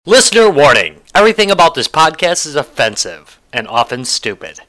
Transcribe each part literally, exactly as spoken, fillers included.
Listener warning. Everything about this podcast is offensive and often stupid.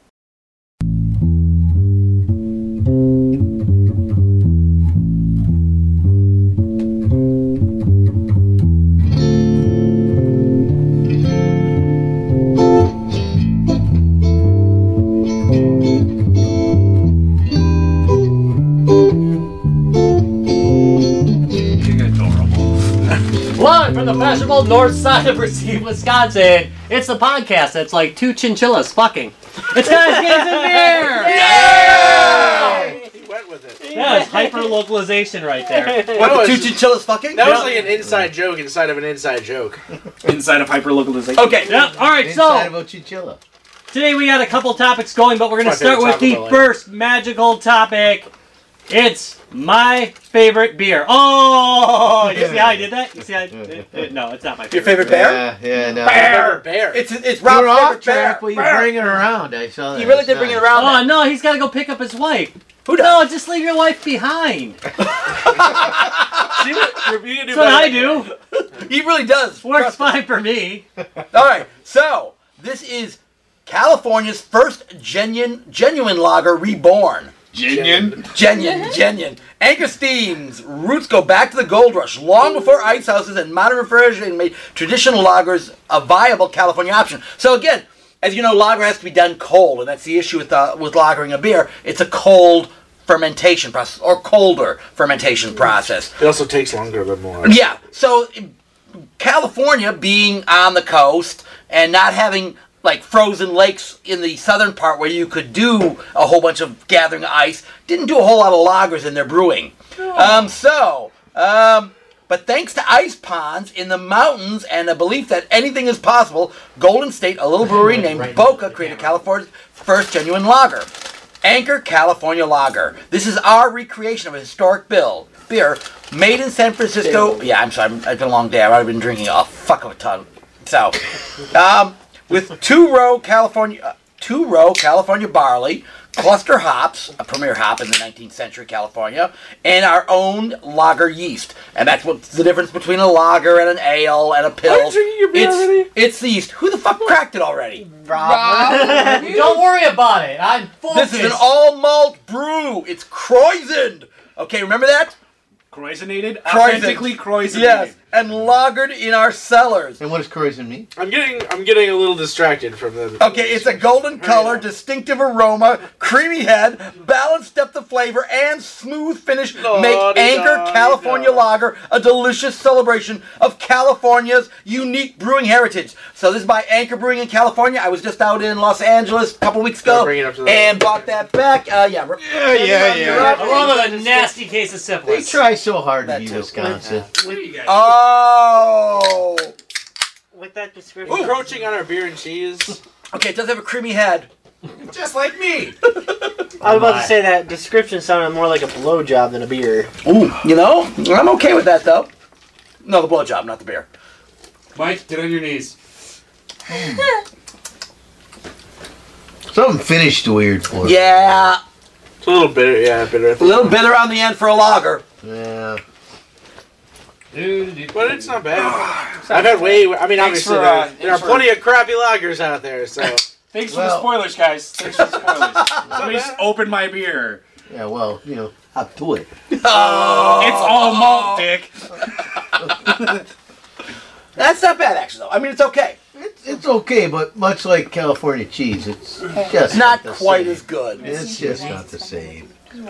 Live from the fashionable north side of Racine, Wisconsin, it's the podcast that's like two chinchillas fucking. It's Guys, Games, and Beer! Yay! He went with it. Yeah, it's hyper-localization right there. What, the two chinchillas fucking? That was like an inside joke inside of an inside joke. Inside of hyper-localization. Okay. Yep, alright, Inside so of a chinchilla. today we got a couple topics going, but we're going to That's my start with favorite the Taco Bell first magical topic. It's my favorite beer. Oh, you see how I did that? You see how I did it? No, it's not my favorite. Your favorite bear? Yeah, yeah, no. Bear! Bear! It's it's You're Rob's off favorite bear. track, but you bring it around. I saw that. He really It's did bring it nice. around. Oh, no, he's got to go pick up his wife. Who does? No, just leave your wife behind. See what, you can do That's what I better. do. He really does. Works Trust me. fine for me. All right, so this is California's first genuine genuine lager reborn. Genuine. Genuine, genuine. Anchor Steam's roots go back to the gold rush, long before ice houses and modern refrigerating made traditional lagers a viable California option. So again, as you know, lager has to be done cold, and that's the issue with uh, with lagering a beer. It's a cold fermentation process, or colder fermentation process. It also takes longer than more. Yeah, so California being on the coast and not having like frozen lakes in the southern part where you could do a whole bunch of gathering ice, didn't do a whole lot of lagers in their brewing. Um, so, um, but thanks to ice ponds in the mountains and a belief that anything is possible, Golden State, a little brewery named Boca, created California's first genuine lager. Anchor California Lager. This is our recreation of a historic bill, beer made in San Francisco. Yeah, I'm sorry, it's been a long day. I've been drinking a fuck of a ton. So, um, with two-row California, uh, two-row California barley, cluster hops, a premier hop in the nineteenth century California, and our own lager yeast. And that's what's the difference between a lager and an ale and a pill. Are you drinking your beer it's, already? It's the yeast. Who the fuck cracked it already? Don't worry about it. I'm focused. This is an all malt brew. It's Croisened. Okay, remember that? Croisonated? Croissant. Authentically croisonated. Yes, and lagered in our cellars. And what does croissant mean? I'm getting I'm getting a little distracted from the... Okay, it's a golden color, distinctive aroma, creamy head, balanced depth of flavor, and smooth finish make La-di-da-di-da. Anchor California Lager a delicious celebration of California's unique brewing heritage. So this is by Anchor Brewing in California. I was just out in Los Angeles a couple weeks ago Gotta bring it up to the- and bought that back. Uh, yeah, Yeah, yeah, yeah. Along with a nasty case of They syphilis. try so hard to That be too. Wisconsin. What do you guys? Oh! With that description. Encroaching on our beer and cheese. Okay, it does have a creamy head. Just like me. I was about to say that description sounded more like a blowjob than a beer. Ooh, you know, I'm okay with that though. No, the blowjob, not the beer. Mike, get on your knees. Something finished weird for it. Yeah, It's a little bitter, yeah, bitter. a little bitter on the end for a lager. Yeah. But it's not bad. I've had way... I mean, Thanks obviously, for, there, uh, there are thanks for- plenty of crappy lagers out there, so... Thanks for Well- the spoilers, guys. Thanks for the spoilers. Let me just open my beer. Yeah, well, you know, up to it. Oh, It's all malt, Dick. that's not bad actually though. I mean, it's okay. It's, it's okay, but much like California cheese, it's just Not the quite same. as good. It's just not the same.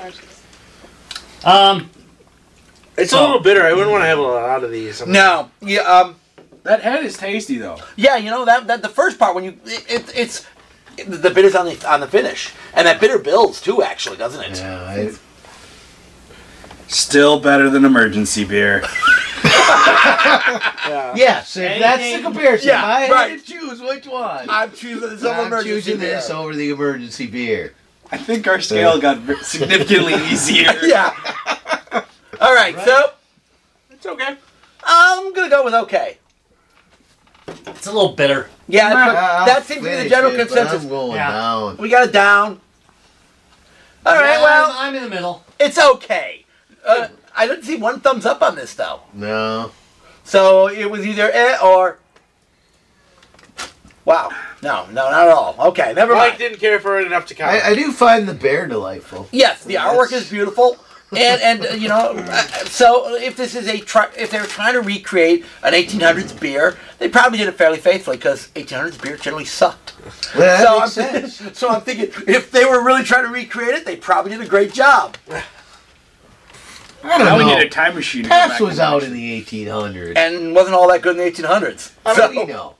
Um, It's So- a little bitter. I wouldn't want to have a lot of these. No, yeah, um, That head is tasty, though. yeah, you know that that the first part when you it, it it's the bitter's on the on the finish, and that bitter builds too. Actually, doesn't it? Yeah, I, Still better than emergency beer. Yeah. yes, if that's the Anything- comparison. Yeah, if I had right. to choose which one. I'm choosing this over I'm emergency choosing beer. this over the emergency beer. I think our scale got v- significantly easier. Yeah. All right, so It's okay. I'm gonna go with okay. it's a little bitter. Yeah, that's, I'll that seems to be the finish general it, but consensus. I'm going Yeah. down. We got it down. All right, Yeah, well, I'm, I'm in the middle. it's okay. Uh, I didn't see one thumbs up on this though. No. So it was either eh or Wow. No, no, not at all. Okay, never Mike mind. didn't care for it enough to comment. I, I do find the bear delightful. Yes, the artwork is beautiful. And, and uh, you know, uh, so if this is a try, if they were trying to recreate an eighteen hundreds beer, they probably did it fairly faithfully because eighteen hundreds beer generally sucked. Well, that so, makes I'm, sense. so I'm thinking if they were really trying to recreate it, they probably did a great job. I don't Now we know. need a time machine. to go Pabst back was and out watch in it. the eighteen hundreds. And wasn't all that good in the eighteen hundreds. How So- do we know?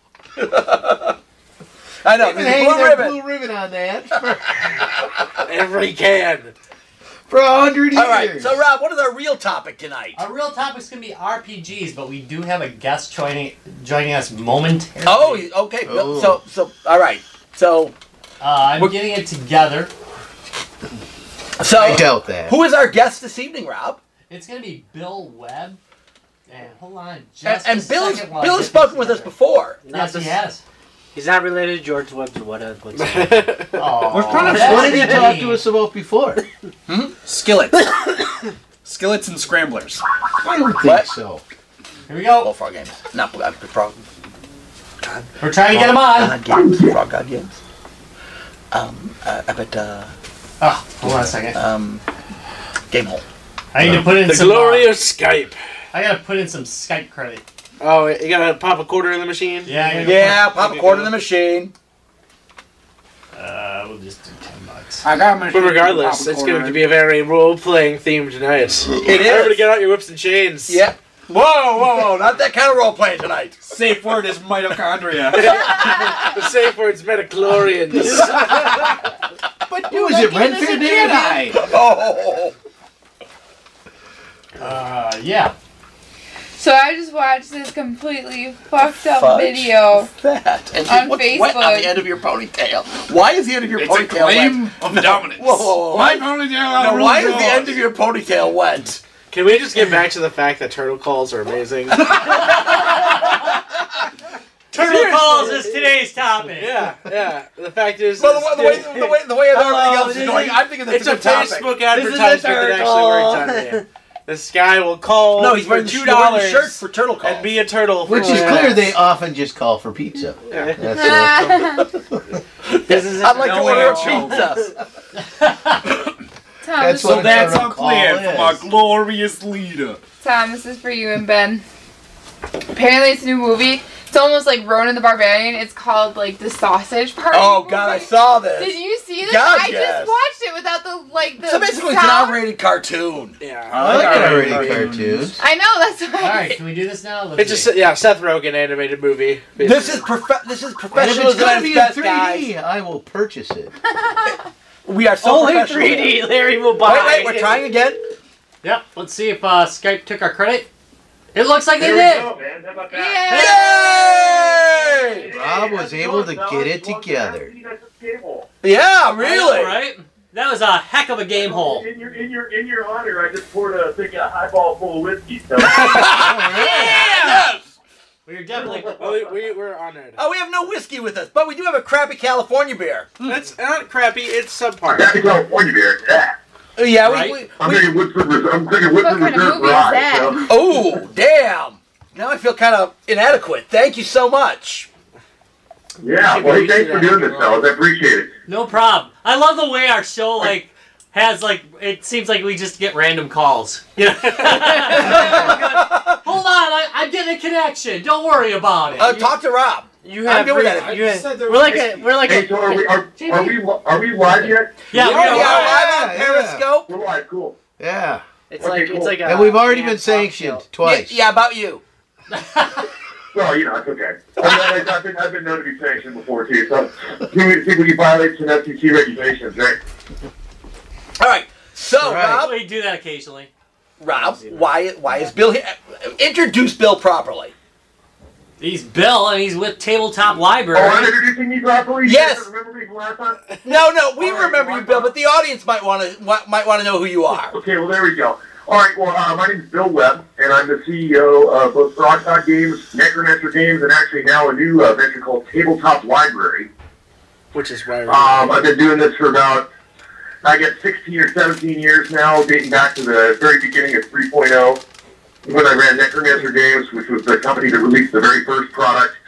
I know. They've been There's a hanging blue their ribbon. blue ribbon on that Every can. for a hundred years. All right. So Rob, what is our real topic tonight? Our real topic's gonna be R P Gs, but we do have a guest joining joining us momentarily. Oh, he- okay. Oh. So, so, all right. So, uh, I'm we're- getting it together. so, I doubt that. who is our guest this evening, Rob? It's gonna be Bill Webb. And hold on, And, just and a Bill's, second while I Bill get has spoken this with us together. before. Yes, he has. He's not related to George Webb or what? What's Oh, We're kind of- that's What did he talk mean. to us about before? Skillets. Skillets and scramblers. I don't think What? so. Here we go. Oh, Frog Games. Not uh, Frog. We're trying to get him on. God Games. Frog God Games. Um, uh, I bet, uh, Oh, hold on a second. um, Game Hole. I need to put in The some. glory uh, of Skype. I gotta put in some Skype credit. Oh, you gotta pop a quarter in the machine? Yeah, I gotta Yeah, pop a quarter in the machine. Uh, we'll just do ten bucks. I got my. But regardless, it's going to be a very role-playing theme tonight. It Everybody is. get out your whips and chains. Yeah. Whoa, whoa, whoa! Not that kind of role playing tonight. Safe word is mitochondria. The safe word's metachlorians. But who is it? Ren Fair Jedi. Oh. Uh, yeah. So I just watched this completely fucked up Fudge. video. That and On what's wet on Facebook. the end of your ponytail? Why is the end of your It's a ponytail claim wet? of dominance. Whoa, whoa, whoa! My Why, ponytail now, why is the end of your ponytail wet? Can we just get back to the fact that turtle calls are amazing? Turtle Seriously. calls is today's topic. Yeah, yeah. The fact is, Well, the, way- the way the way the way everything Hello, else is this going, is- I'm thinking that's it's a a good topic. Facebook This is a advertisement that actually turtle. works on me. This guy will call No, he's for wearing the two two dollars shirt dollars for turtle calls. and be a turtle. For Which is two clear dollars. they often just call for pizza. Yeah. That's uh, This is I'd like to No order a way. pizza. Thomas, That's what So that's turtle our plan call from our is. glorious leader. Tom, this is for you and Ben. Apparently, it's a new movie. It's almost like Ronan the Barbarian. It's called like the Sausage Party. Oh God, I movie. saw this. Did you see this? God, I yes. just watched it without the like the. So basically, it's an sound. R-rated cartoon. Yeah. I like Alright. already cartoons. I know that's why. All right, can we do this now? Let's It's see. just yeah, Seth Rogen animated movie. This is prof- This is And if it's professionalism going at to be its in best, three guys. D, I will purchase it. We are so Only professional. three D. Larry will buy. Wait, wait, we're trying again. Yep. Let's see if uh, Skype took our credit. It looks like they There did. we go, man. How about that? Yeah. Yay! Rob was able to get it together. Yeah, really. All right. That was a heck of a game hole. In your in your in your honor, I just poured a big uh, highball full of whiskey. So. Yes. We're definitely. Well, we, we we're honored. Oh, we have no whiskey with us, but we do have a crappy California beer. That's not crappy. It's subpar. Happy California beer. Yeah. Oh, yeah, Right. we. we, I'm we thinking Woodford Reserve. I'm thinking What Woodford kind of Reserve movie is Rye. that? So. oh, damn. Now I feel kind of inadequate. Thank you so much. Yeah. Well, hey, thanks for doing this, fellas. I appreciate it. No problem. I love the way our show like has like it seems like we just get random calls. You know? Hold on, I, I'm getting a connection. Don't worry about it. Uh, talk to Rob. You I'm have. good with re- that. you have- we're like a. We're like Hey, a. so are we are, are we are we live yet? yeah, we we are are. live Yeah, on yeah. Periscope. We're live. Cool. Yeah. It's Okay, like cool. it's like a. And we've already man been talk sanctioned show. twice. Yeah, yeah, about you. Well, you know, it's okay. I mean, I- I've been I've been known to be sanctioned before too. So think we think we can violate some F C C regulations, right? All right. So, Right. Rob, We do that occasionally. Rob, why why is Bill here? Introduce Bill properly. He's Bill, and he's with Tabletop Oh, I'm Library. introducing you properly. You Yes. guys Remember me from last time? No, no, we All right, remember well, you, Bill, I'm- but the audience might want to might want to know who you are. Okay, well, there we go. All right, well, uh, my name is Bill Webb, and I'm the C E O of both Frog God Games, Necromancer Games, and actually now a new uh, venture called Tabletop Library. Which is why. Um, I've been doing this for about, I guess, sixteen or seventeen years now, dating back to the very beginning of three point oh, when I ran Necromancer Games, which was the company that released the very first product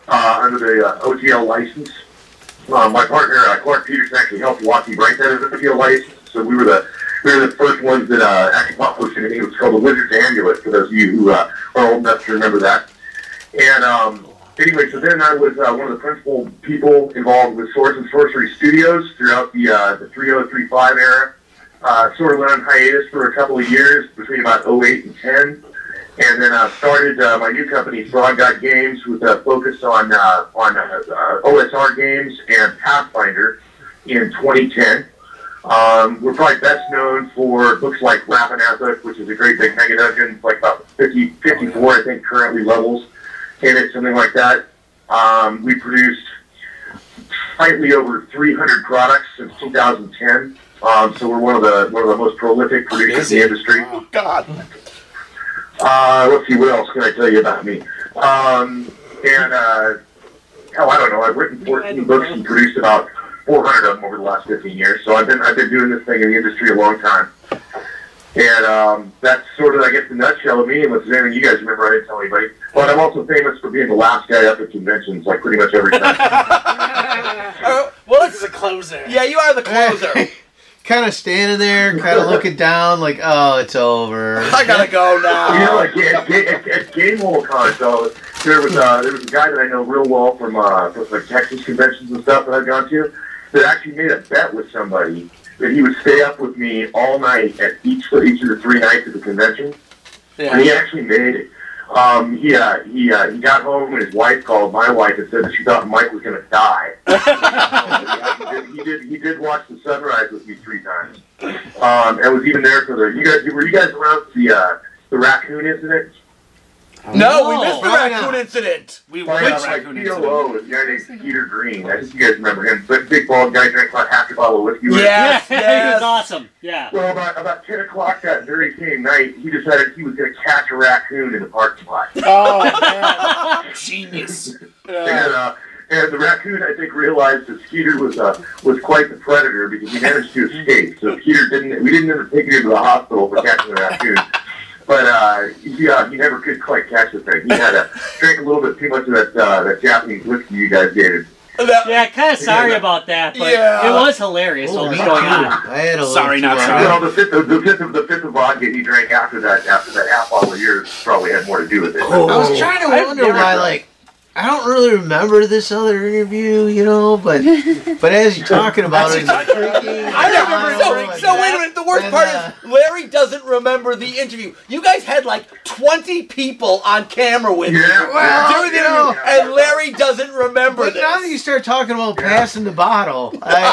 uh, under the uh, O T L license. Uh, my partner, uh, Clark Peterson, actually helped Lockheed write that as an O T L license. So we were the we were the first ones that uh, actually published it. It was called the Wizard's Amulet, for those of you who uh, are old enough to remember that. And um, anyway, so then I was uh, one of the principal people involved with Swords and Sorcery Studios throughout the uh, the three oh three five era. Uh, sort of went on hiatus for a couple of years between about oh eight and ten. And then I uh, started uh, my new company, Frog God Games, with a focus on uh, on uh, uh, O S R games and Pathfinder in twenty ten. Um, we're probably best known for books like Raphanatha, which is a great big mega dungeon, like about fifty, fifty-four, I think, currently levels in it, something like that. Um, we produced slightly over three hundred products since two thousand ten. Um, so we're one of the one of the most prolific producers in the industry. Oh, God. Uh, let's see, what else can I tell you about me? Um, and, uh, hell, I don't know. I've written fourteen books and produced about four hundred of them over the last fifteen years. So I've been I've been doing this thing in the industry a long time. And um, that's sort of, I guess, the nutshell of me. Unless there's anything you guys remember, I didn't tell anybody. But I'm also famous for being the last guy up at conventions, like pretty much every time. uh, well, This is a closer. yeah, you are the closer. Kind of standing there, kind of looking down, like, oh, it's over. I gotta go now. You know, like at, at, at Game Con, so there was uh, there was a guy that I know real well from uh, from like Texas conventions and stuff that I've gone to that actually made a bet with somebody that he would stay up with me all night at each each of the three nights of the convention, Yeah. and he actually made it. Um, he uh, he uh, he got home and his wife called my wife and said that she thought Mike was going to die. he, did, he did he did watch the sunrise with me three times, um, and was even there for the. You guys were you guys around the uh, the raccoon incident? No, we missed the Probably raccoon not. incident. We My, were uh, a my raccoon C incident. O O was a guy named Peter Green. I think you guys remember him. But big bald guy drank about half a bottle of whiskey. with him. Yes, yeah, he yes. was awesome. Yeah. Well, about, about ten o'clock that very same night, he decided he was going to catch a raccoon in the parking lot. Oh, man. Genius. And, uh, and the raccoon, I think, realized that Skeeter was uh, was quite the predator because he managed to escape. So Skeeter didn't. We didn't end up taking him to the hospital for catching the raccoon. But uh, he, uh, he never could quite catch the thing. He had to drink a little bit too much of that uh, that Japanese whiskey you guys gave him. That- Yeah, kind of sorry about that, but Yeah. it was hilarious what Oh, was me going too. on. I had a little Sorry, too not much. sorry. Well, the fifth, of, the fifth of the fifth of vodka he drank after that after that half bottle of yours probably had more to do with it. I was trying to I've wonder never why, tried. like, I don't really remember this other interview, you know, but but as you're talking about it, it's freaking. I remember. So, and- so wait a minute. The worst and, part uh, is Larry doesn't remember the interview. You guys had like twenty people on camera with you Yeah. Well, during the you interview, know, and Larry doesn't remember But this. now that you start talking about passing the bottle,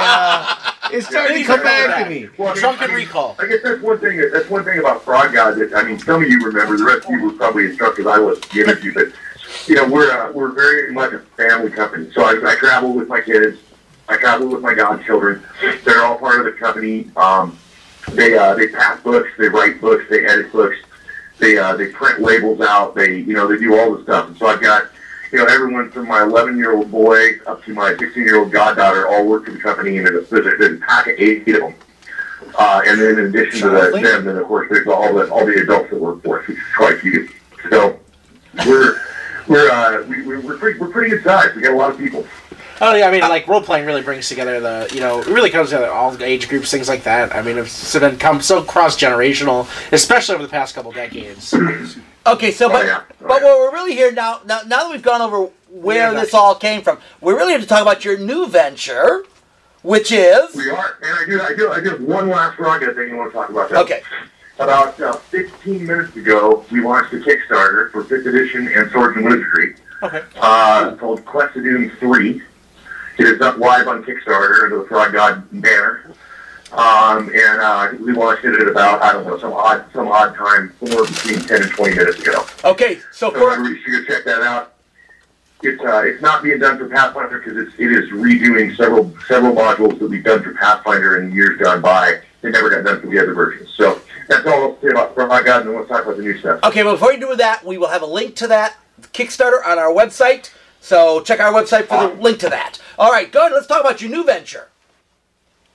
I, uh, it's starting to come back to me. Well, I mean, Drunken I mean, recall. I guess that's one thing. That's one thing about Frog God that I mean, some of you remember. The rest of you were probably as drunk as I was at the interview. But you know, we're uh, we're very much a family company. So I, I travel with my kids. I travel with my godchildren. They're all part of the company. Um, they uh, they pass books. They write books. They edit books. They uh, they print labels out. They you know they do all the stuff. And so I've got you know everyone from my eleven-year-old boy up to my sixteen-year-old goddaughter all work for the company, and there's a, there's a pack of eight of them. Uh, and then in addition to that, them, then of course there's all the all the adults that work for us, which is quite a few. So we're we're uh, we, we're pretty we're pretty good size. We got a lot of people. Oh yeah, I mean, like role playing really brings together the, you know, it really comes together all the age groups, things like that. I mean, it's been come so cross generational, especially over the past couple decades. Okay, so but Oh, yeah. Oh, but yeah. what we're really here now, now now that we've gone over where Yeah, this all came from, we're really here to talk about your new venture, which is We are, and I do I do I do have one last rocket thing I want to talk about. That. okay. About uh, fifteen minutes ago, we launched a Kickstarter for fifth edition and Swords and Wizardry. Okay. Uh, called Quest of Doom three. It is up live on Kickstarter under the Frog God banner. Um, and uh, we launched it at about, I don't know, some odd some odd time, somewhere between ten and twenty minutes ago. Okay, so So for everybody should go check that out. It's uh, it's not being done for Pathfinder because it's it is redoing several several modules that we've done for Pathfinder in years gone by. They never got done for the other versions. So that's all I'll say about Frog God, and then let's talk about the new stuff. okay, but before you do that, we will have a link to that Kickstarter on our website. So check our website for the link to that. All right, good. Let's talk about your new venture.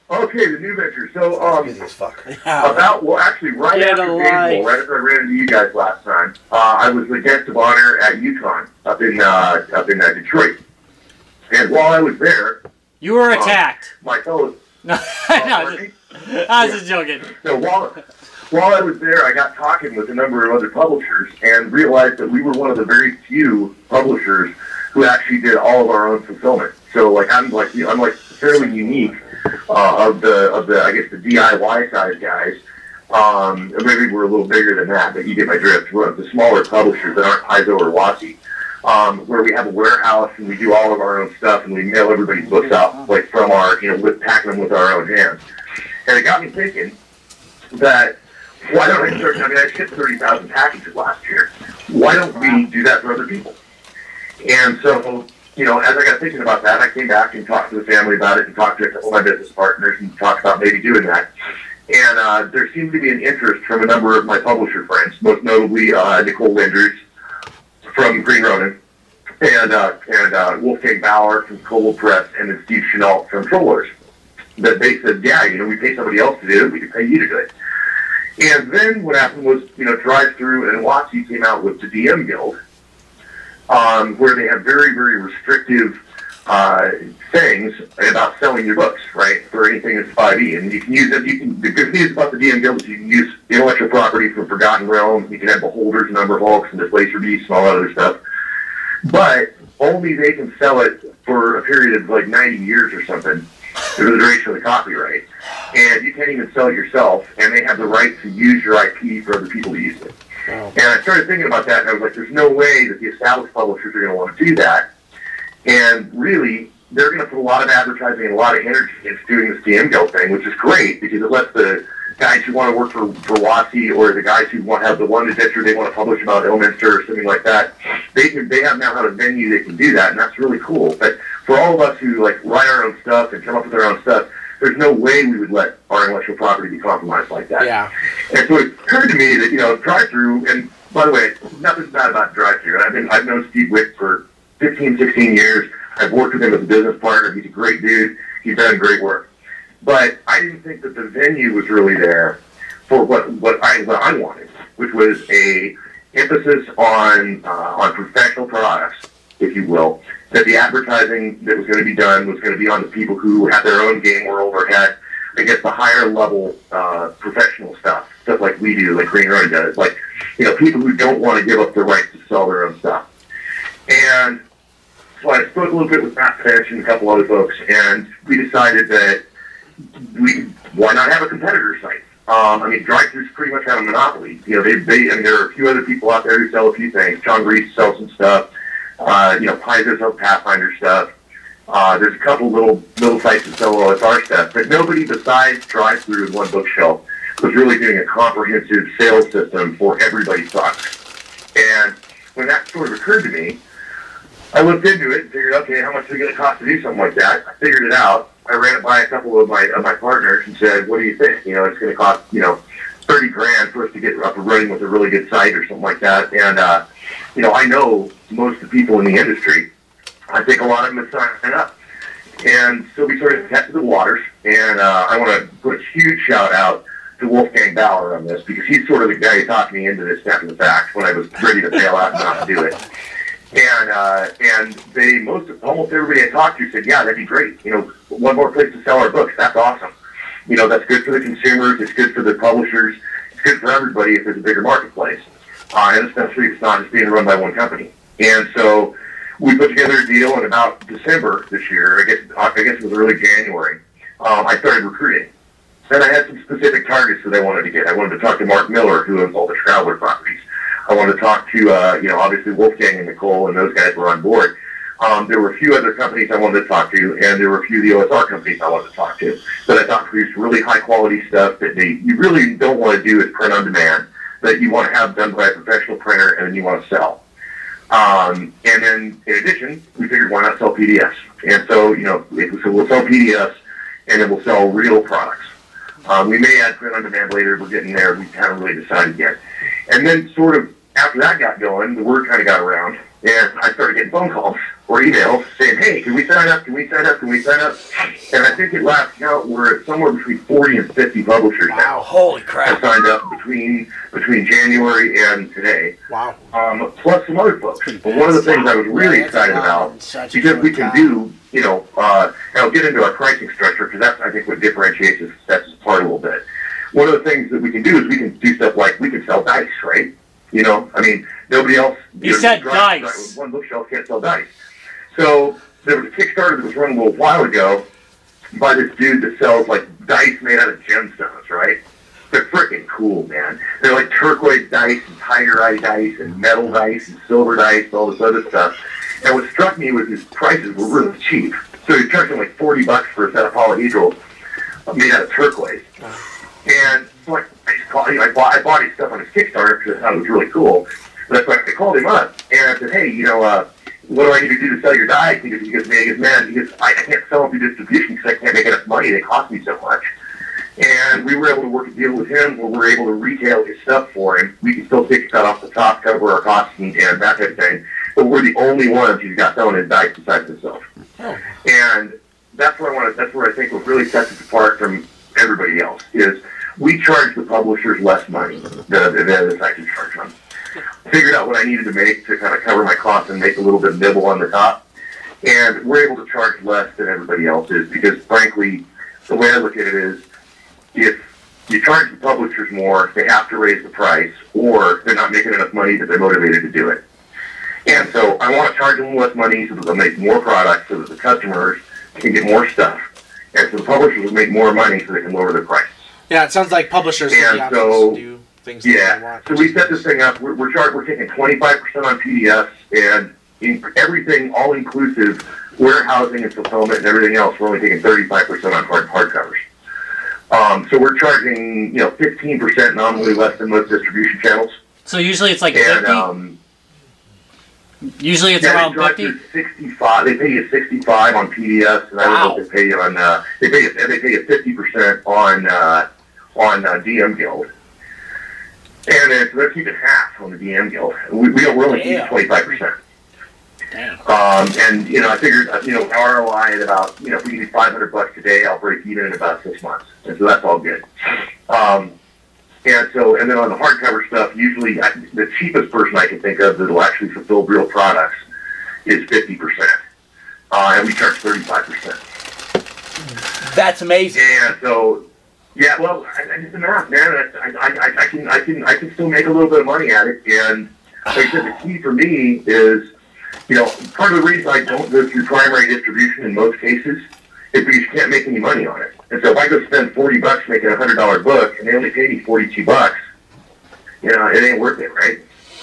Okay, the new venture. So, um, Busy as fuck. about, well, actually, right Get after a baseball, life. right after I ran into you guys last time, uh, I was the guest of honor at UConn up in, uh, up in uh, Detroit. And while I was there, You were um, attacked. my fellow, No, uh, no, pardon me? I was just joking. So while while I was there, I got talking with a number of other publishers and realized that we were one of the very few publishers who actually did all of our own fulfillment. So like I'm like you know, I'm like fairly unique uh, of the of the I guess the D I Y size guys. Um, or maybe we're a little bigger than that, but you get my drift. We're the smaller publishers that aren't Paizo or WotC, um, where we have a warehouse and we do all of our own stuff and we mail everybody's books out like from our you know with packing them with our own hands. And it got me thinking that why don't I start, I mean, I shipped thirty thousand packages last year. Why don't we do that for other people? And so, you know, as I got thinking about that, I came back and talked to the family about it and talked to a couple of my business partners and talked about maybe doing that. And uh, there seemed to be an interest from a number of my publisher friends, most notably uh, Nicole Winders from Green Ronin, and uh, and uh, Wolfgang Bauer from Cold Press, and then Steve Chenault from Trollers. That they said, yeah, you know, we pay somebody else to do it, we can pay you to do it. And then what happened was, you know, Drive-Thru and WotC came out with the D M Guild, um, where they have very, very restrictive uh, things about selling your books, right, for anything that's five E. And you can use it, you can, the good news about the D M Guild is you can use intellectual property from Forgotten Realms, you can have Beholders, Number Hulks, and Displacer Beasts, and all that other stuff. But only they can sell it for a period of like ninety years or something, for the duration of the copyright. And you can't even sell it yourself, and they have the right to use your I P for other people to use it. Oh. And I started thinking about that, and I was like, there's no way that the established publishers are going to want to do that. And really, they're going to put a lot of advertising and a lot of energy into doing this D M Guild thing, which is great, because it lets the guys who want to work for, for WotC, or the guys who want to have the one adventure they want to publish about Elminster or something like that, they can they have now had a venue they can do that, and that's really cool. But for all of us who like write our own stuff and come up with our own stuff, there's no way we would let our intellectual property be compromised like that. Yeah. And so it occurred to me that, you know, Drive-Thru, and by the way, nothing's bad about Drive-Thru. I've been I've known Steve Wick for fifteen, sixteen years. I've worked with him as a business partner. He's a great dude. He's done great work. But I didn't think that the venue was really there for what what I what I wanted, which was a emphasis on uh, on professional products, if you will. That the advertising that was going to be done was going to be on the people who had their own game world or had, I guess, the higher level uh, professional stuff, stuff like we do, like Green Ronin does, like, you know, people who don't want to give up the rights to sell their own stuff. And so I spoke a little bit with Matt Finch and a couple other folks, and we decided that we why not have a competitor site? Um, I mean, Drive-Thru's pretty much have a monopoly. You know, they, they, I mean, there are a few other people out there who sell a few things. John Grease sells some stuff. Uh, you know, Paizo sells Pathfinder stuff. Uh, there's a couple little little sites that sell O S R stuff, but nobody besides Drive-Thru and One Bookshelf was really doing a comprehensive sales system for everybody's products. And when that sort of occurred to me, I looked into it and figured, okay, how much is it going to cost to do something like that? I figured it out. I ran it by a couple of my of my partners and said, what do you think? You know, it's going to cost, you know, thirty grand for us to get up and running with a really good site or something like that. And, uh, you know, I know most of the people in the industry. I think a lot of them have signed up. And so we sort of tested the waters. And uh, I want to put a huge shout out to Wolfgang Bauer on this, because he's sort of the guy who talked me into this after the fact when I was ready to bail out and not do it. And uh, and they most almost everybody I talked to said, yeah, that'd be great. You know, one more place to sell our books. That's awesome. You know, that's good for the consumers. It's good for the publishers. It's good for everybody if there's a bigger marketplace. Uh, and especially if it's not just being run by one company. And so we put together a deal in about December this year. I guess I guess it was early January. Um, I started recruiting. Then I had some specific targets that I wanted to get. I wanted to talk to Mark Miller, who owns all the Traveler properties. I wanted to talk to, uh, you know, obviously Wolfgang and Nicole, and those guys were on board. Um, there were a few other companies I wanted to talk to, and there were a few of the O S R companies I wanted to talk to that I thought produced really high-quality stuff that they you really don't want to do as print on demand, that you want to have done by a professional printer and then you want to sell. Um, and then, in addition, we figured why not sell P D Fs? And so, you know, it, so we'll sell P D Fs, and then we'll sell real products. Um, we may add print on demand later. We're getting there. We haven't really decided yet. And then sort of after that got going, the word kind of got around, and I started getting phone calls or emails saying, hey, can we sign up? Can we sign up? Can we sign up? And I think at last count, we're at somewhere between forty and fifty publishers now. Holy Have crap. signed up between between January and today. Wow. Um, plus some other folks. But one of the things I was really Yeah, that's excited a lot about, in such a because we short can time. do, you know, uh, and I'll get into our pricing structure, because that's, I think, what differentiates us sets us apart a little bit. One of the things that we can do is we can do stuff like we can sell dice, right? You know, I mean, nobody else. You said drive- dice. drive- One bookshelf can't sell dice. So there was a Kickstarter that was run a little while ago by this dude that sells like dice made out of gemstones, right? They're freaking cool, man. They're like turquoise dice and tiger eye dice and metal dice and silver dice and all this other stuff. And what struck me was his prices were really cheap. So he's charging like forty bucks for a set of polyhedral made out of turquoise. And so I, I just called, you know, I bought, I bought his stuff on his Kickstarter because I thought it was really cool. That's why I called him up and I said, hey, you know, uh, what do I need to do to sell your dice? He goes, he goes, man, he goes, man, he goes, I, I can't sell them through distribution because I can't make enough money. They cost me so much. And we were able to work a deal with him where we're able to retail his stuff for him. We can still take a cut off the top, cover our costs and, and that type of thing. But we're the only ones who's got selling his dice besides himself. Oh. And that's where I want to, that's where I think what really sets us apart from everybody else is we charge the publishers less money than the others actually charge them. Figured out what I needed to make to kind of cover my costs and make a little bit of nibble on the top. And we're able to charge less than everybody else is because, frankly, the way I look at it is if you charge the publishers more, they have to raise the price, or they're not making enough money that they're motivated to do it. And so I want to charge them less money so that they'll make more products so that the customers can get more stuff. And so the publishers will make more money so they can lower their prices. Yeah, it sounds like publishers get the And options so, to do things that they yeah, want. so we set this thing up. We're we're, char- we're taking twenty-five percent on P D Fs and in everything, all inclusive, warehousing and fulfillment and everything else. We're only taking thirty-five percent on hard hardcovers. Um, so we're charging, you know, fifteen percent nominally less than most distribution channels. So usually it's like And fifty. um, Usually it's yeah, around they drive fifty. through sixty-five. They pay you sixty-five on P D Fs, and I Wow. don't know if they pay you on. Uh, they pay you. They pay you fifty percent on uh, on uh, D M Guild, and uh, so they're keeping half on the D M Guild. We we don't, we're only keeping twenty-five percent. Damn. Um, and you know, I figured, uh, you know, R O I at about, you know, if we give five hundred bucks a day, I'll break even in about six months, and so that's all good. Um, and so, and then on the hardcover stuff, usually I, the cheapest person I can think of that will actually fulfill real products is fifty percent, uh, and we charge thirty-five percent. That's amazing. And so, yeah, well, I, I did the math, man. I, I, I, I can, I can, I can still make a little bit of money at it. And like I said, the key for me is, you know, part of the reason I don't go through primary distribution in most cases is because you can't make any money on it. And so if I go spend forty bucks making a hundred dollar book and they only pay me forty-two bucks, you know, it ain't worth it, right?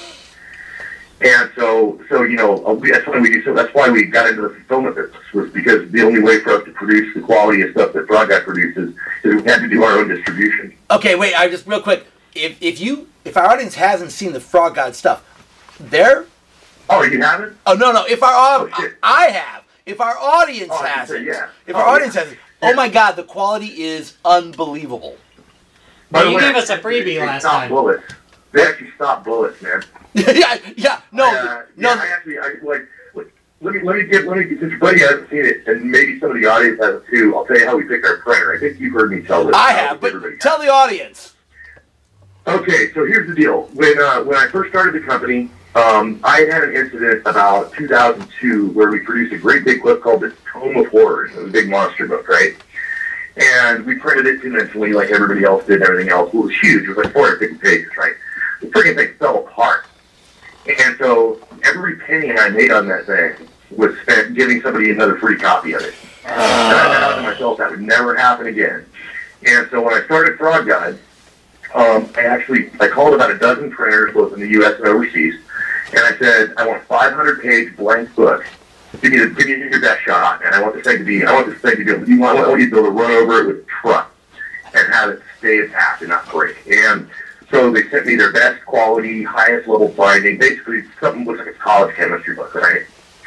And so, so you know, we, that's why we do. So that's why we got into the fulfillment business, was because the only way for us to produce the quality of stuff that Frog Guy produces is we had to do our own distribution. Okay, wait. I just real quick. If if you if our audience hasn't seen the Frog God stuff, they're Oh, you haven't? oh no no. If our au- Oh, shit. I have. If our audience Oh, I can hasn't, say, yeah. if Oh, our audience yeah. hasn't, oh my God, the quality is unbelievable. By Well, the you way, gave us a they- freebie they last stopped time. Bullets. They actually stopped bullets, man. yeah yeah no I, uh, no. Yeah, I actually, I like. Like, let me let me get let me since your buddy hasn't seen it, and maybe some of the audience hasn't too. I'll tell you how we picked our printer. I think you've heard me tell this. I don't have, think everybody but has. tell the audience. Okay, so here's the deal. When uh, when I first started the company, um, I had an incident about two thousand two where we produced a great big book called The Tome of Horrors. It was a big monster book, right? And we printed it conventionally like everybody else did and everything else. It was huge. It was like four hundred fifty pages, right? The freaking thing fell apart. And so every penny I made on that thing was spent giving somebody another free copy of it. And I thought to myself that would never happen again. And so when I started Frog Guide, um, I actually I called about a dozen printers, both in the U S and overseas, and I said, I want a five hundred page blank book. Give me, the, give me your best shot, and I want this thing to be, I want this thing to be, you want, I want you to be able to run over it with a truck and have it stay intact and not break. And so they sent me their best quality, highest level binding, basically something looks like a college chemistry book, right?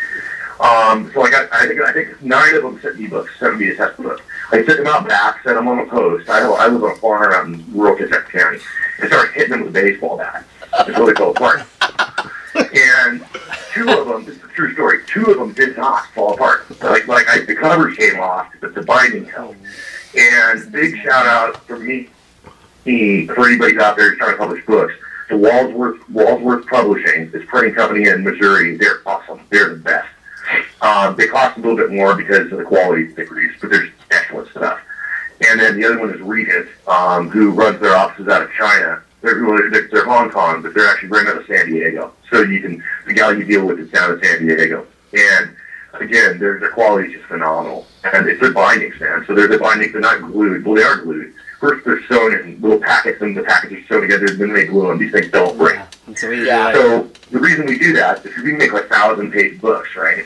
Um, so I got, I think, I think nine of them sent me books, sent me a test book. I sent them out back, sent them on the post. I, I live on a farm out in rural Kitsap County, and started hitting them with a baseball bat until they fell apart. And two of them, this is a true story, two of them did not fall apart. Like, like I, the covers came off, but the binding held. And big shout out from me, me for anybody out there who's trying to publish books. The Walsworth, Walsworth Publishing, this printing company in Missouri, they're awesome. They're the best. Um, they cost a little bit more because of the quality they produce, but there's excellent stuff. And then the other one is Regent, um, who runs their offices out of China. They're, they're, they're Hong Kong, but they're actually right out of San Diego. So you can, the gal you deal with is down in San Diego. And again, their, their quality is just phenomenal. And it's their bindings, man. So they're the bindings, they're not glued. Well, they are glued. First, they're sewn in little packets, and the packets are sewn together, then they glue them. These things don't break. So, Yeah. So the reason we do that is because we make like thousand-page books, right?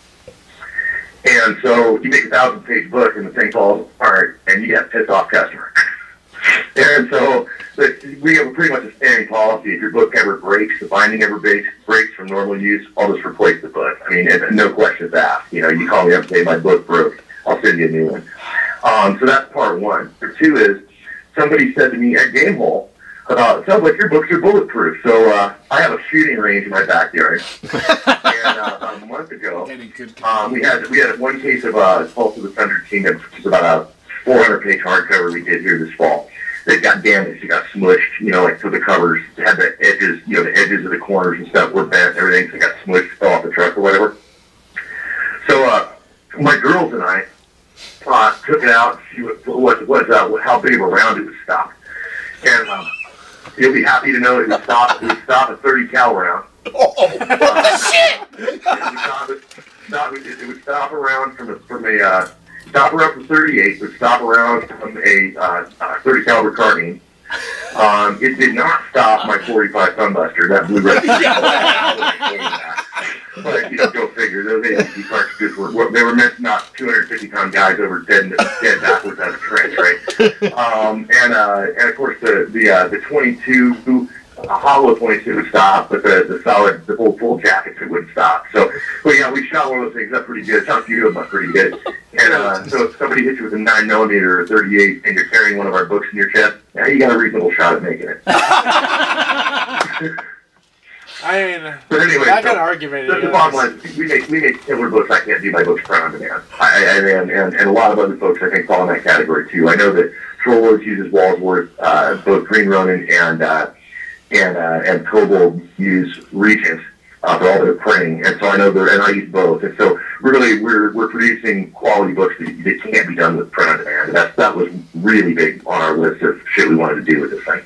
And so you make a thousand-page book, and the thing falls apart, and you get a pissed-off customer. And so we have pretty much a standing policy. If your book ever breaks, the binding ever breaks, breaks from normal use, I'll just replace the book. I mean, and no questions asked. You know, you call me up and say, my book broke. I'll send you a new one. Um, so that's part one. Part two is, somebody said to me at Game Hole, uh, it sounds like your books are bulletproof. So uh, I have a shooting range in my backyard. And uh, about a month ago, um, we had we had one case of uh, Pulse of the Thunder Kingdom, which is about a four hundred page hardcover we did here this fall. They got damaged, it got smushed, you know, like so the covers had the edges, you know, the edges of the corners and stuff were bent, everything, so it got smushed, fell off the truck or whatever. So uh, my girls and I uh, took it out, see what what, what uh, how big of a round it would stop, and um, you'll be happy to know it would stop. It would stop a thirty cal round. Oh, what the shit! It would stop, it, stop, it, it would stop around from a from a uh, stop around from thirty-eight. Would stop around from a uh, uh, thirty caliber carbine. Um, it did not stop my forty-five Sunbuster. That blew right through. But you know, go figure. Those A C P cartridges were they were meant to knock two hundred fifty pound guys over dead dead backwards out of a trench, right? Um, and uh, and of course the the uh, the twenty-two. A hollow twenty-two would stop, but the, the solid, the full full jackets it wouldn't stop. So, well, yeah, we shot one of those things up pretty good. Shot a few of them up pretty good. And uh, so if somebody hits you with a nine millimeter or thirty-eight, and you're carrying one of our books in your chest, yeah, you got a reasonable shot at making it. I mean, but anyway, I got so, an argument. The, the bottom line is we make we make killer books. I can't do my books print on demand. I, I, and, and and a lot of other folks I think fall in that category too. I know that Trollworks uses Walsworth, uh, both Green Ronin and. Uh, and uh, and Kobold use Regent uh, for all their printing, and so I know they're, and I use both, and so really we're we're producing quality books that, that can't be done with print on demand, and that that was really big on our list of shit we wanted to do with this thing.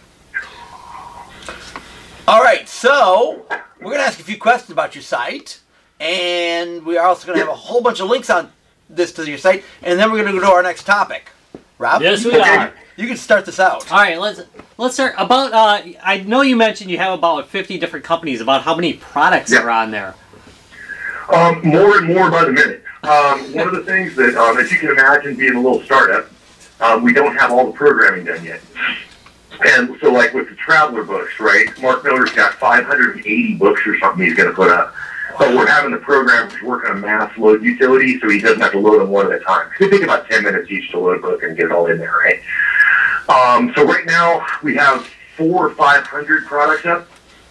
All right, so we're gonna ask a few questions about your site, and we are also gonna have a whole bunch of links on this to your site, and then we're gonna go to our next topic. Rob, Yes, you we can- are. You can start this out. All right, let's let's start about. Uh, I know you mentioned you have about fifty different companies. About how many products Yeah. are on there? Um, more and more by the minute. Um, one of the things that, um, as you can imagine, being a little startup, um, we don't have all the programming done yet. And so, like with the Traveler books, right? Mark Miller's got five hundred eighty books or something he's going to put up. But we're having the programmers work on a mass load utility, so he doesn't have to load them one at a time. It take about ten minutes each to load a book and get it all in there, right? Um, so right now we have four or five hundred products up.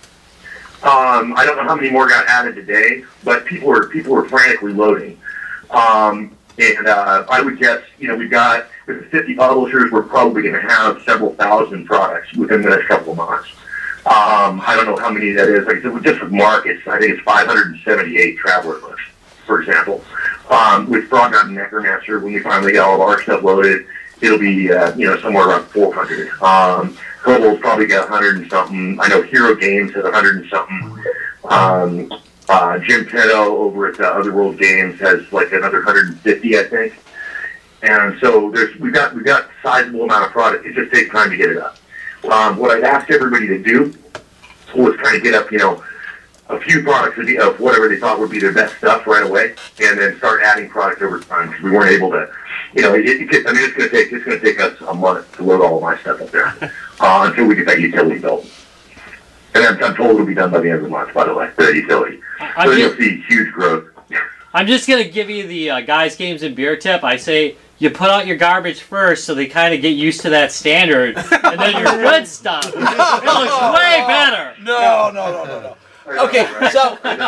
Um, I don't know how many more got added today, but people are people are frantically loading. Um, and uh, I would guess, you know, we've got with the fifty publishers, we're probably going to have several thousand products within the next couple of months. Um, I don't know how many that is. Like I said, just with markets, I think it's five hundred seventy-eight Traveler books, for example. Um, with Froggot and Necromancer, when we finally get all of our stuff loaded, it'll be, uh, you know, somewhere around four hundred. Um, Kobold's probably got one hundred and something. I know Hero Games has one hundred and something. Um, uh, Jim Pinto over at uh, Otherworld Games has like another one hundred fifty, I think. And so there's we've got we've got a sizable amount of product. It just takes time to get it up. Um, what I'd ask everybody to do was kind of get up, you know, a few products of, the, of whatever they thought would be their best stuff right away, and then start adding products over time because we weren't able to, you know, it, it, I mean, it's going to take it's going to take us a month to load all of my stuff up there uh, until we get that utility built. And I'm, I'm told it'll be done by the end of the month, by the way, the utility. I'm So just, you'll see huge growth. I'm just gonna give you the uh, Guys, Games, and Beer tip. I say you put out your garbage first, so they kind of get used to that standard, and then your good stuff. It looks way better. No, no, no, no, no. Okay, so I know.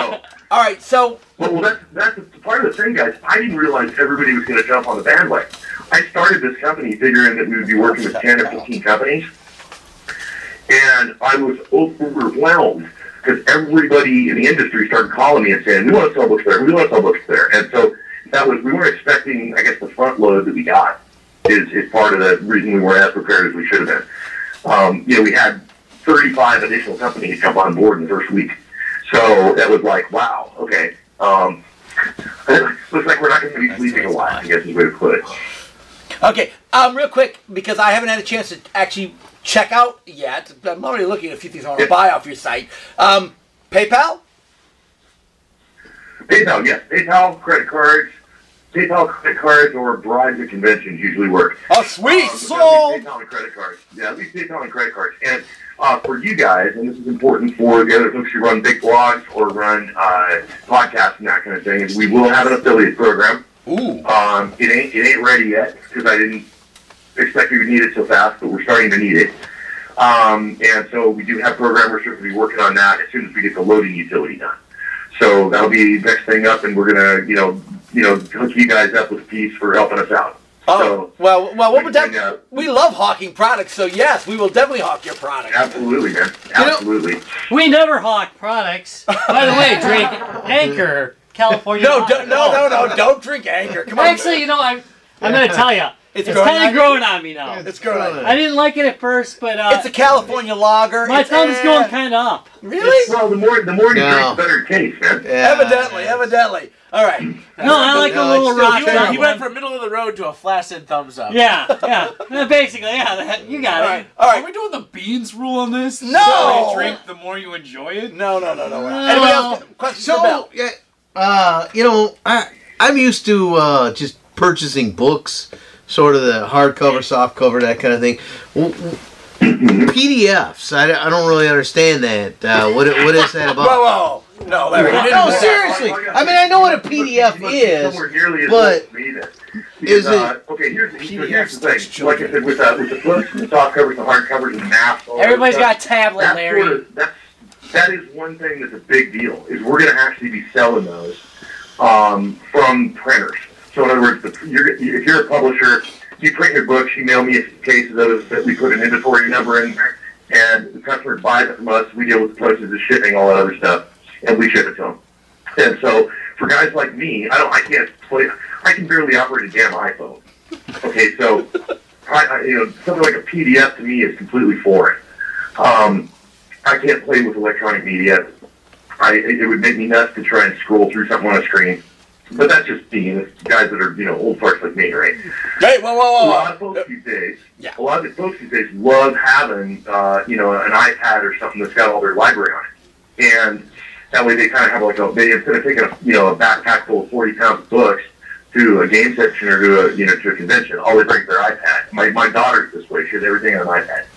All right, so Well, well that's, that's part of the thing, guys. I didn't realize everybody was going to jump on the bandwagon. I started this company figuring that we would be working with ten or fifteen companies, and I was overwhelmed because everybody in the industry started calling me and saying, we want to sell books there, we want to sell books there. And so that was, we weren't expecting, I guess, the front load that we got is, is part of the reason we weren't as prepared as we should have been. Um, you know, we had thirty-five additional companies jump on board in the first week. So that was like, wow, okay. Um, looks like we're not going to be sleeping a lot, I guess is the way to put it. Okay, um, real quick, because I haven't had a chance to actually check out yet. I'm already looking at a few things I want to buy off your site. Um, PayPal? PayPal, yes. PayPal, credit cards. PayPal credit cards or bribes at conventions usually work. Oh, sweet! Um, Sold! PayPal and credit cards. Yeah, at least PayPal and credit cards. And uh, for you guys, and this is important for the other folks who run big blogs or run uh, podcasts and that kind of thing, is we will have an affiliate program. Ooh. Um, it ain't it ain't ready yet because I didn't expect we would need it so fast, but we're starting to need it. Um, and so we do have programmers who will be working on that as soon as we get the loading utility done. So that'll be the next thing up, and we're gonna, you know, you know, hook you guys up with a piece for helping us out. Oh, so, well, well, what would we, that? uh, We love hawking products, so yes, we will definitely hawk your product. Absolutely, man. Absolutely. We never hawk products. By the way, drink Anchor California. No, do, no, no, no, don't drink Anchor. Come on. Actually, you know, I'm, I'm going to tell you. It's It's, growing kind on of you? growing on me now. It's growing. I didn't like it at first, but uh, It's a California lager. my It's- thumb's eh. going kind of up. Really? Well, the more the more you No. drink, the better it tastes, man. Yeah. Evidently, evidently. All right. No, I like No, a little it's still rock. You terrible. went, you went from middle of the road to a flaccid thumbs up. Yeah, yeah. Uh, Basically, yeah. That, you got All it. right. All Are right. we doing the beans rule on this? No! The more you drink, the more you enjoy it? No, no, no, no. No. Anybody else? got Questions for So, Bill? yeah, uh, you know, I I'm used to uh, just purchasing books, sort of the hardcover, softcover, that kind of thing. W- w- P D Fs, I, I don't really understand that. Uh, what what is that about? Whoa, whoa. No, Larry. you didn't No, do that. seriously. I mean, I know what a P D F is, Somewhere nearly as but well as me then. is Because, uh, okay, here's, the- here's the thing. Like I said, with, uh, with the books, the soft covers, the hard covers, and maps, all that Everybody's stuff, got a tablet, that's Larry. Sort of, that's, that is one thing that's a big deal, is we're going to actually be selling those um, from printers. So in other words, the, you're, if you're a publisher, you print your books, you mail me a case of those that we put an inventory number in there, and the customer buys it from us, we deal with the postage, the shipping, all that other stuff, and we ship it to them. And so for guys like me, I don't, I can't play, I can barely operate a damn iPhone. Okay, so I, I, you know, something like a P D F to me is completely foreign. Um, I can't play with electronic media. I, it would make me nuts to try and scroll through something on a screen. But that's just me, and it's guys that are, you know, old farts like me, right? Hey, whoa, whoa, A whoa. lot of folks these days, Yeah. a lot of the folks these days love having, uh, you know, an iPad or something that's got all their library on it. And that way they kind of have like a, they, instead of taking a, you know, a backpack full of forty pounds of books to a game section or to a, you know, to a convention, all they bring is their iPad. My, my daughter's this way, she has everything on an iPad.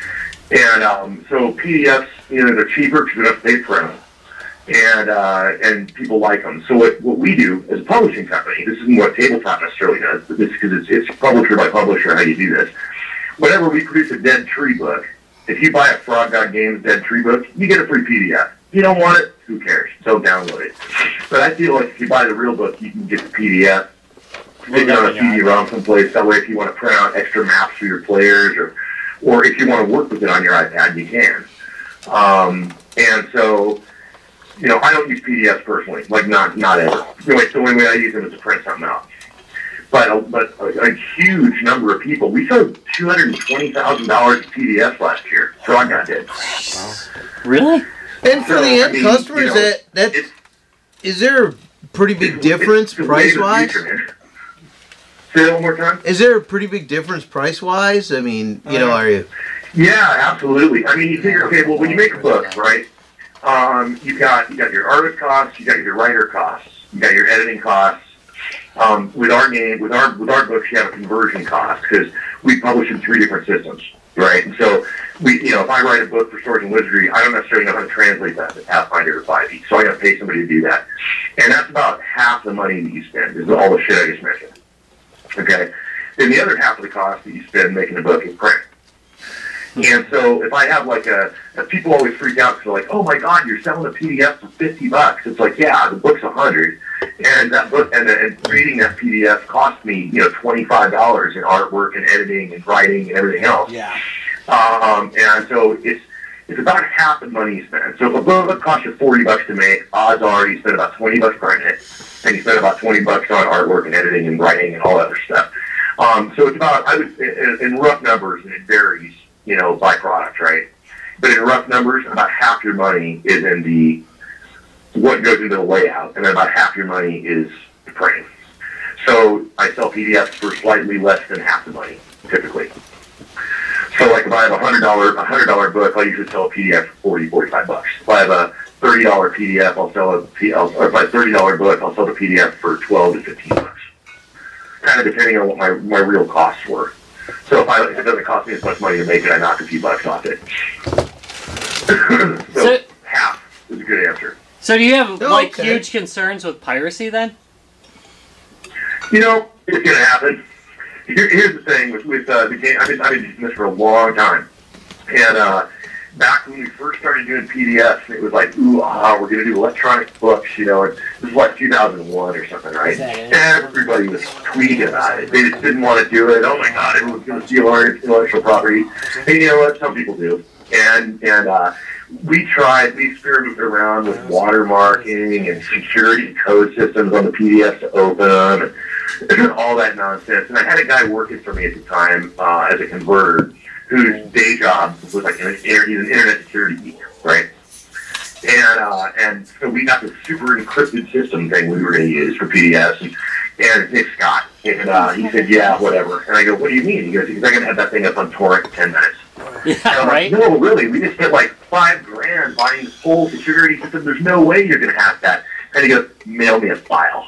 And um, so P D Fs, you know, they're cheaper because you don't have to pay for them. And uh, and people like them. So what, what we do as a publishing company, this isn't what Tabletop necessarily does, but this because it's, it's publisher by publisher how you do this. Whenever we produce a Dead Tree book, if you buy a Frog God Games Dead Tree book, you get a free P D F. If you don't want it, who cares? Don't download it. But I feel like if you buy the real book, you can get the P D F, stick it on a C D ROM someplace. That way, if you want to print out extra maps for your players, or or if you want to work with it on your iPad, you can. Um, and so. You know, I don't use P D Fs personally, like not not ever. Anyway, the only way I use them is to print something out. But a, but a, a huge number of people, we sold two hundred and twenty thousand dollars of P D Fs last year. So I got it. Really? and for So, the I end mean, customers, you know, that that it's- is there a pretty big It's- difference it's the way price of the wise? future, man. Say that one more time. Is there a pretty big difference price wise? I mean, you know, are you? Yeah, absolutely. I mean, you figure, okay, well, when you make a book, right? Um, you got you got your artist costs, you got your writer costs, you got your editing costs. Um, with our game, with our with our books, you have a conversion cost because we publish in three different systems, right? And so we, you know, if I write a book for Swords and Wizardry, I don't necessarily know how to translate that to Pathfinder or five E, so I got to pay somebody to do that, and that's about half the money that you spend is all the shit I just mentioned. Okay, then the other half of the cost that you spend making a book is print. And so if I have like a, if people always freak out because they're like, oh my God, you're selling a P D F for fifty bucks. It's like, yeah, the book's a hundred. And that book, and, and creating that P D F cost me, you know, twenty-five dollars in artwork and editing and writing and everything else. Yeah. Um, and so it's, it's about half the money you spend. So if a book costs you forty bucks to make, odds are you spend about twenty bucks printing it, and you spend about twenty bucks on artwork and editing and writing and all that other stuff. Um, so it's about, I would, in, in rough numbers, and it varies, you know, by product, right? But in rough numbers, about half your money is in the, what goes into the layout, and then about half your money is the printing. So I sell P D Fs for slightly less than half the money, typically. So like if I have a hundred dollar a hundred dollar book, I usually sell a P D F for forty, forty-five bucks. If I have a thirty dollar P D F, I'll sell a P, I'll, or if I have a thirty dollar book, I'll sell the P D F for twelve to fifteen bucks. Kind of depending on what my, my real costs were. So if I if it doesn't cost me as much money to make it, I knock a few bucks off it. so, So- half is a good answer. So do you have Oh, like okay. huge concerns with piracy then? You know, it's gonna happen. Here, here's the thing with with uh, the game. I've been I've been doing this for a long time, and uh, back when we first started doing P D Fs, it was like, ooh, ah, we're gonna do electronic books, you know. And this was like two thousand one or something, right? Everybody was tweeting about it. They just didn't want to do it. Oh my God, everyone's gonna steal our intellectual property. And you know what? Some people do, and and. uh We tried, we experimented around with watermarking and security code systems on the P D Fs to open them and all that nonsense. And I had a guy working for me at the time uh, as a converter whose day job was like, an, he's an internet security geek, right? And uh, and so we got this super encrypted system thing we were going to use for P D Fs. And, and it's Nick Scott. And uh, he said, yeah, whatever. And I go, what do you mean? He goes, because I'm going to have that thing up on torrent in ten minutes. Yeah, And I'm right? like, no, really, we just spent like five grand buying this whole security system. There's no way you're going to have that. And he goes, mail me a file.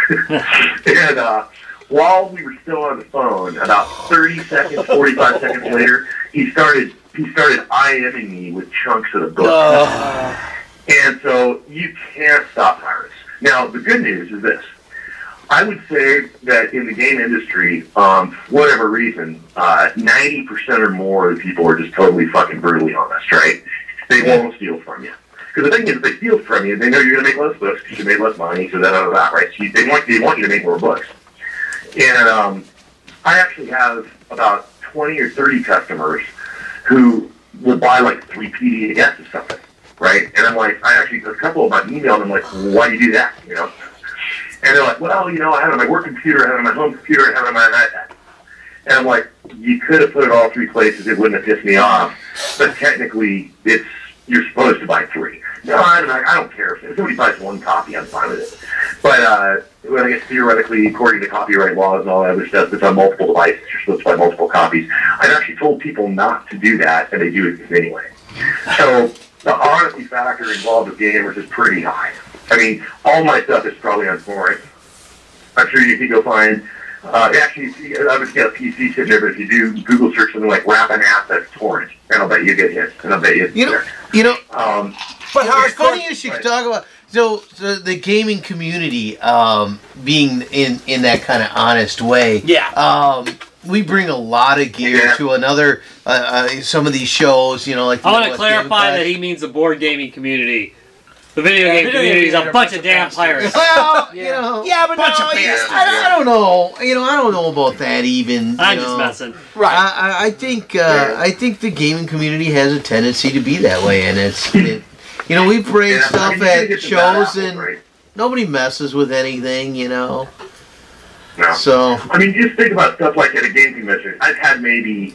and uh, while we were still on the phone, about thirty seconds, forty-five seconds later, he started he started IMing me with chunks of the book. Uh, And so you can't stop pirates. Now, the good news is this. I would say that in the game industry, um, for whatever reason, uh, ninety percent or more of the people are just totally fucking brutally honest, right? They won't steal from you. Because the thing is, if they steal from you, they know you're going to make less books because you made less money, so that, that, that, right? So you, they, want, they want you to make more books. And um, I actually have about twenty or thirty customers who will buy like three P D Fs of something, right? And I'm like, I actually, a couple of them, I emailed them like, why do you do that, you know? And they're like, well, you know, I have it on my work computer, I have it on my home computer, I have it on my iPad. And I'm like, you could have put it all three places, it wouldn't have pissed me off. But technically, it's you're supposed to buy three. No, I don't, I don't care. If somebody buys one copy, I'm fine with it. But uh, well, I guess theoretically, according to copyright laws and all that other stuff, it's on multiple devices. You're supposed to buy multiple copies. I've actually told people not to do that, and they do it anyway. So the honesty factor involved with gamers is pretty high. I mean, all my stuff is probably on torrent. I'm sure you can go find. Uh, actually, I would get a P C sitting there, but if you do Google search something like "rapping assets torrent," and I'll bet you get hit, and I'll bet you. You know, you know. Um, but how It's funny you should talk about so, so the gaming community um, being in in that kind of honest way. Yeah. Um, we bring a lot of gear Yeah. to another uh, uh, some of these shows. You know, like I want to Midwest clarify Gaming that he means the board gaming community. The video Yeah, game video community is gaming a are bunch a of damn bunch of pirates. Well, you Yeah. know, Yeah, but Bunch no, of yeah, bastards. I, I don't know. You know, I don't know about that even. I'm you just know. messing. right. I, I- I think uh, Yeah. I think the gaming community has a tendency to be that way, and it's it, you know we bring yeah, I stuff mean, you gotta at get the bad shows apples, and right? nobody messes with anything, you know. No. So I mean, just think about stuff like at a game convention. I've had maybe,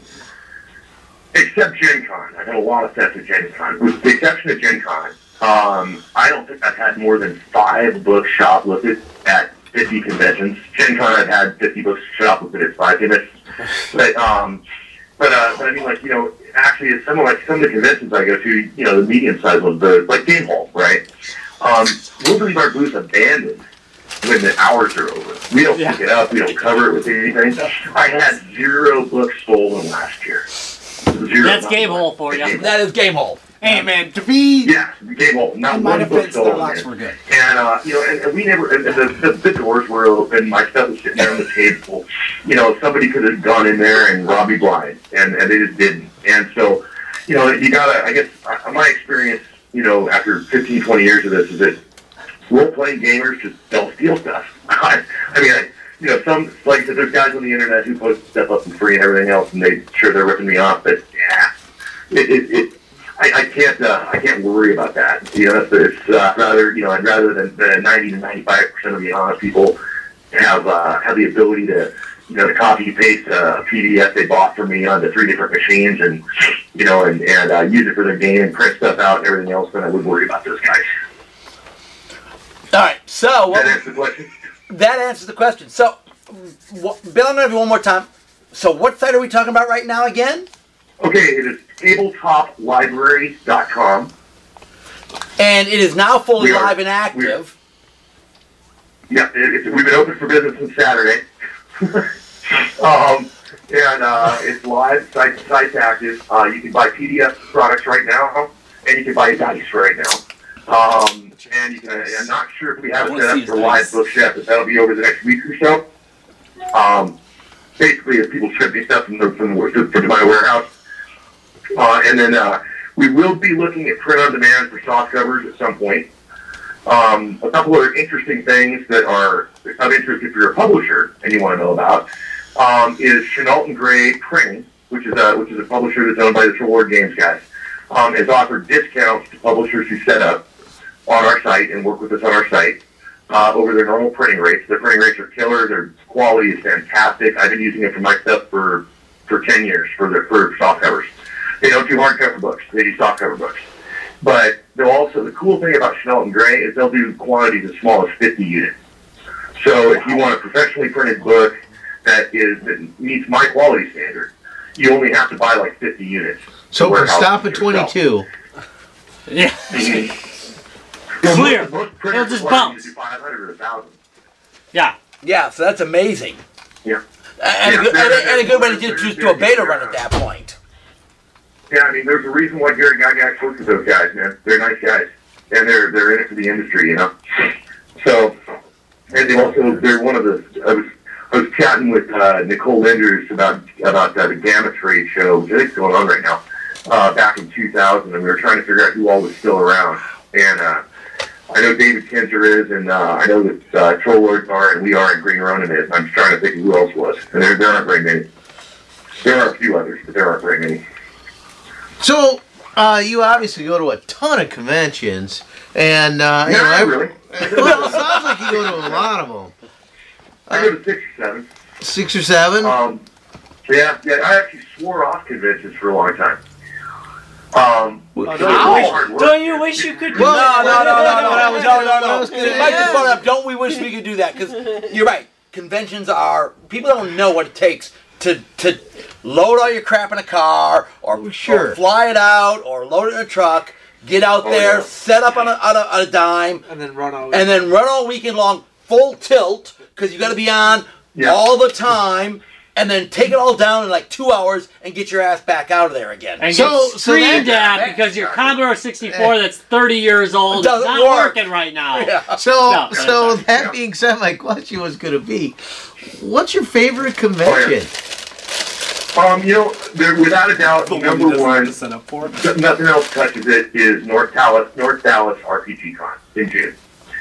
except Gen Con, I've had a lot of sets at Gen Con. With the exception of Gen Con, um, I don't think I've had more than five books shoplifted at fifty conventions. Gen Con, I've had fifty books shoplifted at five conventions. But, um, but, uh, but I mean, like, you know, actually, at some of, like, some of the conventions I go to, you know, the medium-sized ones, the, like Game Hall, right? Um, we'll leave our booth abandoned when the hours are over. We don't Yeah. pick it up. We don't cover it with anything. I had zero books stolen last year. Zero. That's Game Hole for you. That is Game Hole. Hey man, to be Yeah, Game Bowl. Not in my one book defense, sold their in locks there. were good. And, uh, you know, and, and we never, and the, the, the doors were open, my stuff was sitting there on the table. You know, somebody could have gone in there and robbed me blind, and, and they just didn't. And so, you know, you gotta, I guess, uh, my experience, you know, after fifteen, twenty years of this is that role-playing gamers just don't steal stuff. I, I mean, I, you know, some, like I said, there's guys on the internet who post stuff up for free and everything else, and they, sure, they're ripping me off, but, yeah, it, it, it I, I can't, uh, I can't worry about that. You know, it's, it's uh, rather, you know, I'd rather than the ninety to ninety-five percent of the honest people have, uh, have the ability to, you know, to copy paste a P D F they bought from me onto three different machines and, you know, and, and, uh, use it for their game and print stuff out and everything else, then I would worry about those guys. All right, so what, That answers the question. that answers the question. So, what, Bill, I'm going to have you one more time. So what site are we talking about right now again? Okay, it is tabletop library dot com. And it is now fully We are- live and active. Yeah, it, it, we've been open for business since Saturday. um, and uh, it's live, site, site's active. Uh, you can buy P D F products right now, and you can buy dice right now. Um, and you can, I'm not sure if we have it set up for live books yet, but that'll be over the next week or so. Um, basically, if people ship me stuff from, the, from, the, from my warehouse. Uh, and then uh, we will be looking at print on demand for soft covers at some point. Um, a couple other interesting things that are of interest if you're a publisher and you want to know about um, is Chenault and Gray Printing, which is a which is a publisher that's owned by the Trollord Games guys, um, has offered discounts to publishers who set up on our site and work with us on our site uh, over their normal printing rates. Their printing rates are killer. Their quality is fantastic. I've been using it for my stuff for for ten years for their for soft covers. They don't do hardcover books. They do softcover books. But they'll also, the cool thing about Chenault and Gray is they'll do quantities as small as fifty units. So if you want a professionally printed book that is that meets my quality standard, you only have to buy like fifty units. So we're stop at yourself. twenty-two. Yeah. Mhm. Clear. Most printers It'll just require you bounce. to do five hundred or one thousand. Yeah. Yeah, so that's amazing. Yeah. And, Yeah, a, good, and, a, and a good way to they're- just, just they're- do a beta they're- run at that point. Yeah, I mean, there's a reason why Gary Gygax works with those guys, man. They're nice guys, and they're they're in it for the industry, you know. So, and they also they're one of the. I was I was chatting with uh, Nicole Linders about about uh, the Gamma Trade show, which I think is going on right now, uh, back in two thousand, and we were trying to figure out who all was still around. And uh, I know David Kinzer is, and uh, I know that uh, Troll Lords are, and we are, and Green Ronin is. I'm trying to think of who else was, and there there aren't very many. There are a few others, but there aren't very many. So, uh, you obviously go to a ton of conventions, and uh, you know, Not I- really. well, it sounds like you go to a lot of them. I go to six or seven. Six or seven? Um, yeah, yeah. I actually swore off conventions for a long time. Um, Oh, so don't, it's you really wish, hard work. don't you wish you could do No, that? no, no, no, no, that was no, gonna- no, that no. was gonna- See, Mike just yeah. brought up, don't we wish we could do that? Because you're right. Conventions are, people don't know what it takes to to load all your crap in a car or, Sure. or fly it out or load it in a truck, get out Oh, there, yeah. set up on a, on, a, on a dime, And then run all and then run all weekend long full tilt because you got to be on Yeah. all the time, and then take it all down in like two hours and get your ass back out of there again. And So- get so screamed that- at because your Commodore sixty-four that's thirty years old is Doesn't not work. working right now. Yeah. So, No, so no, that yeah. being said, my question was going to be, what's your favorite convention? Um, you know, there, without a doubt, The one number he doesn't one, have to set up for. th- nothing else touches it, is North Dallas, North Dallas R P G Con in June.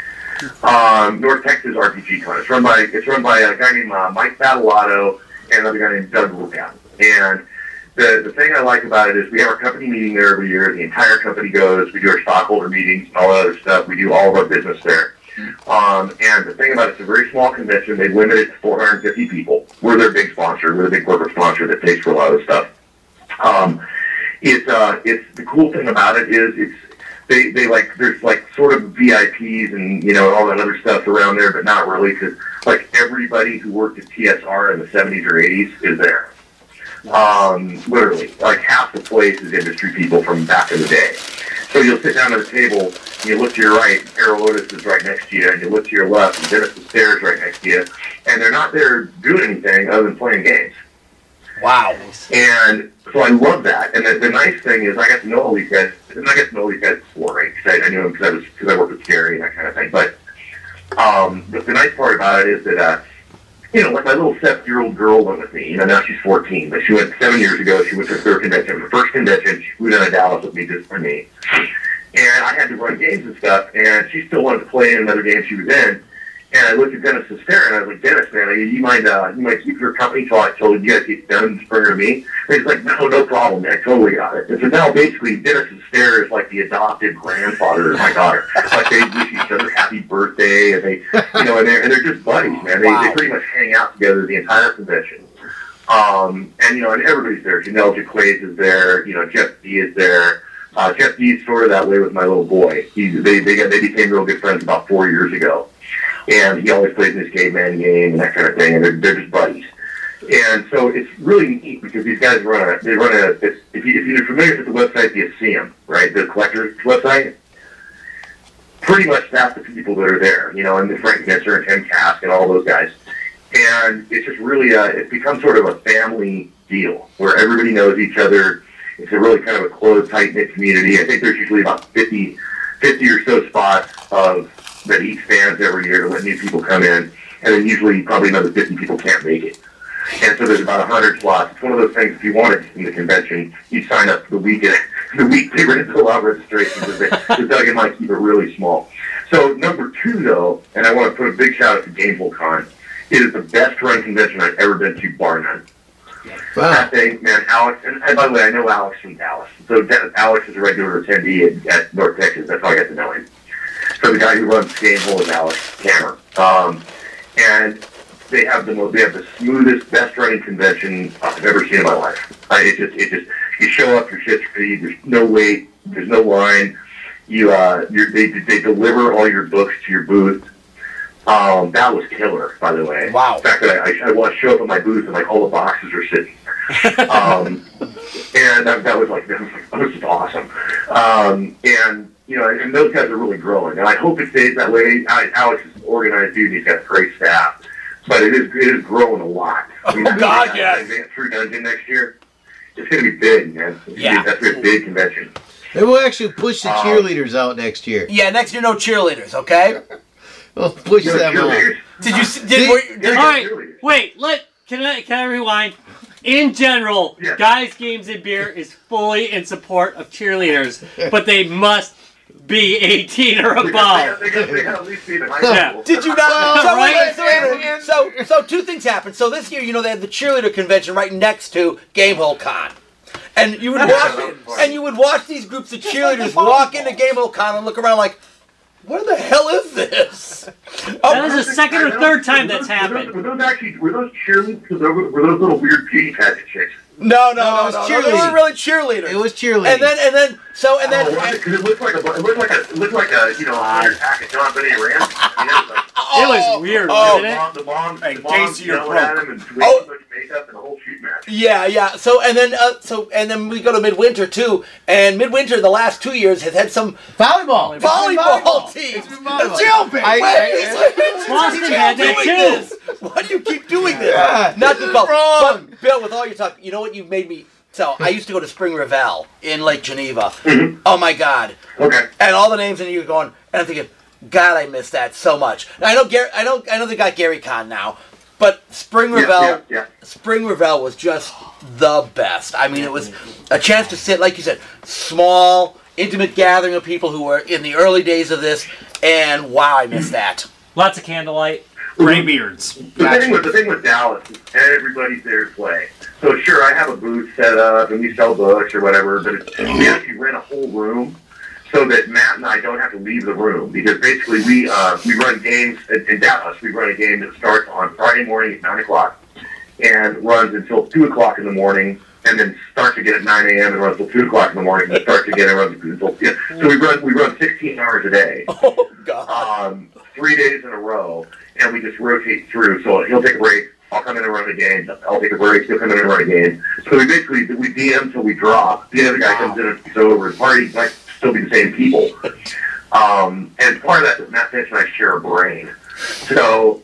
Um, North Texas R P G Con. It's run by it's run by a guy named uh, Mike Battalato and another guy named Doug Lookout. And the the thing I like about it is we have our company meeting there every year. The entire company goes. We do our stockholder meetings and all that other stuff. We do all of our business there. Um, and the thing about it, it's a very small convention. They limit it to four hundred fifty people. We're their big sponsor. We're the big corporate sponsor that pays for a lot of the stuff. Um, it's uh, it's the cool thing about it is it's they they like there's like sort of V I Ps and you know all that other stuff around there, but not really because like everybody who worked at T S R in the seventies or eighties is there. Um, literally, like half the place is industry people from back in the day. So you'll sit down at a table, and you look to your right, Errol Otis is right next to you, and you look to your left, and Dennis the Stairs right next to you, and they're not there doing anything other than playing games. Wow. And so I love that. And the, the nice thing is I got to know all these guys, and I got to know all these guys before, right? Because I, I knew them because I, was, because I worked with Gary and that kind of thing. But um, the, the nice part about it is that, uh, you know, like my little seven-year-old girl went with me. You know, now she's fourteen, but she went seven years ago. She went to her third convention. Her first convention, she flew down to Dallas with me just for me. And I had to run games and stuff, and she still wanted to play in another game she was in. And I looked at Dennis Sestera, and I was like, Dennis, man, you mind, uh, you might keep your company till I told you guys get done and bring her to me? And he's like, no, no problem, man, I totally got it. And so now basically Dennis Sestera is like the adopted grandfather of my daughter. Like they wish each other happy birthday, and they, you know, and they're, and they're just buddies, man. They, Wow. they pretty much hang out together the entire convention. Um, and, you know, and everybody's there. Janelle Jaquays is there, you know, Jeff D is there. Uh, Jeff D's sort of that way with my little boy. He, they, they, got, they became real good friends about four years ago. And he always plays in his caveman game and that kind of thing, and they're, they're just buddies. And so it's really neat because these guys run a, they run a, it's, if, you, if you're familiar with the website, the Aseum, right, the collector's website, pretty much that's the people that are there, you know, and the Frank Mitzer and Tim Kask and all those guys. And it's just really, a, it's become sort of a family deal where everybody knows each other. It's a really kind of a closed, tight-knit community. I think there's usually about fifty, fifty or so spots of that each stands every year to let new people come in, and then usually probably another fifty people can't make it. And so there's about one hundred slots. It's one of those things, if you wanted in the convention, you sign up the week, the week they were to fill out registration because Doug and Mike keep it really small. So number two, though, and I want to put a big shout out to Gamehole Con, it is the best run convention I've ever been to, bar none. Wow. That thing, man, Alex, and, and by the way, I know Alex from Dallas. So De- Alex is a regular attendee at, at North Texas. That's how I got to know him. So the guy who runs Gamehole is Alex Cameron. Um, and they have the most, they have the smoothest, best running convention I've ever seen in my life. Uh, it just, it just, you show up, your shit's free, there's no wait, there's no line. You, uh, you're, they, they deliver all your books to your booth. Um, that was killer, by the way. Wow. The fact that I, I, I want to show up at my booth and like all the boxes are sitting there. um, and that, that was like, that was, that was just awesome. Um, and, you know, and those guys are really growing. And I hope it stays that way. I, Alex is an organized dude, and he's got a great staff. But it is, it is growing a lot. I mean, Oh, God, yes. True Dungeon next year. It's going to be big, man. It's Yeah. Gonna be, that's going to be a big convention. They will actually push the Um, cheerleaders out next year. Yeah, next year no cheerleaders, okay? We'll push You know, them out. cheerleaders? Did you see, did, See- were, you- did, All right, wait. Let can I can I rewind? In general, Yeah. Guys, Games, and Beer is fully in support of cheerleaders, but they must be eighteen or They got, above. they got, they got at least be in high Yeah. school. Did you not? So, right? wait, so, wait, wait, so, so two things happened. So this year, you know, they had the cheerleader convention right next to Gamehole Con. And you would watch, and you would watch these groups of cheerleaders walk into Gamehole Con and look around like, "What the hell is this?" That is the second or third time that's happened. Were those actually, were those cheerleaders, were those, were those little weird beauty pageant chicks? No, no, No, no, it was no, no, they cheerleading. were really cheerleaders. It was cheerleading. And then, and then, so, and then, Oh, was it? 'Cause it looked like a, it looked like a, it looked like a, you know, a hundred pack of John Benet Rams. You know, like, It was weird, oh, wasn't the it? mom, the mom, Hey, the mom Casey, you're yelling at broke. him and way Oh. too much makeup and the whole shoot match. yeah, yeah. So, and then, uh, so, and then we go to Midwinter too. And Midwinter, the last two years, has had some volleyball. volleyball teams. It's been volleyball. Jailbait. I- Why- Boston Why had do you that keep too. doing this? Why do you keep doing this? Yeah. Not to call. Wrong. But Bill, with all your talk, you know what you made me. So I used to go to Spring Revel in Lake Geneva. Mhm. Oh my God! Okay. And all the names, and you're going, and I'm thinking, God, I miss that so much. And I know Gary, I know, I know they got Gary Con now, but Spring Yeah, Revel, yeah, yeah. Spring Revel was just the best. I mean, it was a chance to sit, like you said, small, intimate gathering of people who were in the early days of this, and wow, I miss that. Lots of candlelight. Gray beards. The thing with the thing with Dallas is everybody's there to play. So sure, I have a booth set up and we sell books or whatever, but it's, we actually rent a whole room so that Matt and I don't have to leave the room because basically we uh, we run games in, in Dallas. We run a game that starts on Friday morning at nine o'clock and runs until two o'clock in the morning, and then starts again at nine a.m. and runs until two o'clock in the morning, and starts again and runs until yeah. So we run we run sixteen hours a day. Oh God! Um, three days in a row, and we just rotate through. So he'll take a break, I'll come in and run a game, I'll take a break, he'll come in and run a game. So we basically, we D M till we drop. The other guy comes in and it's over. The party might still be the same people. Um, and part of that is Matt Finch and I share a brain. So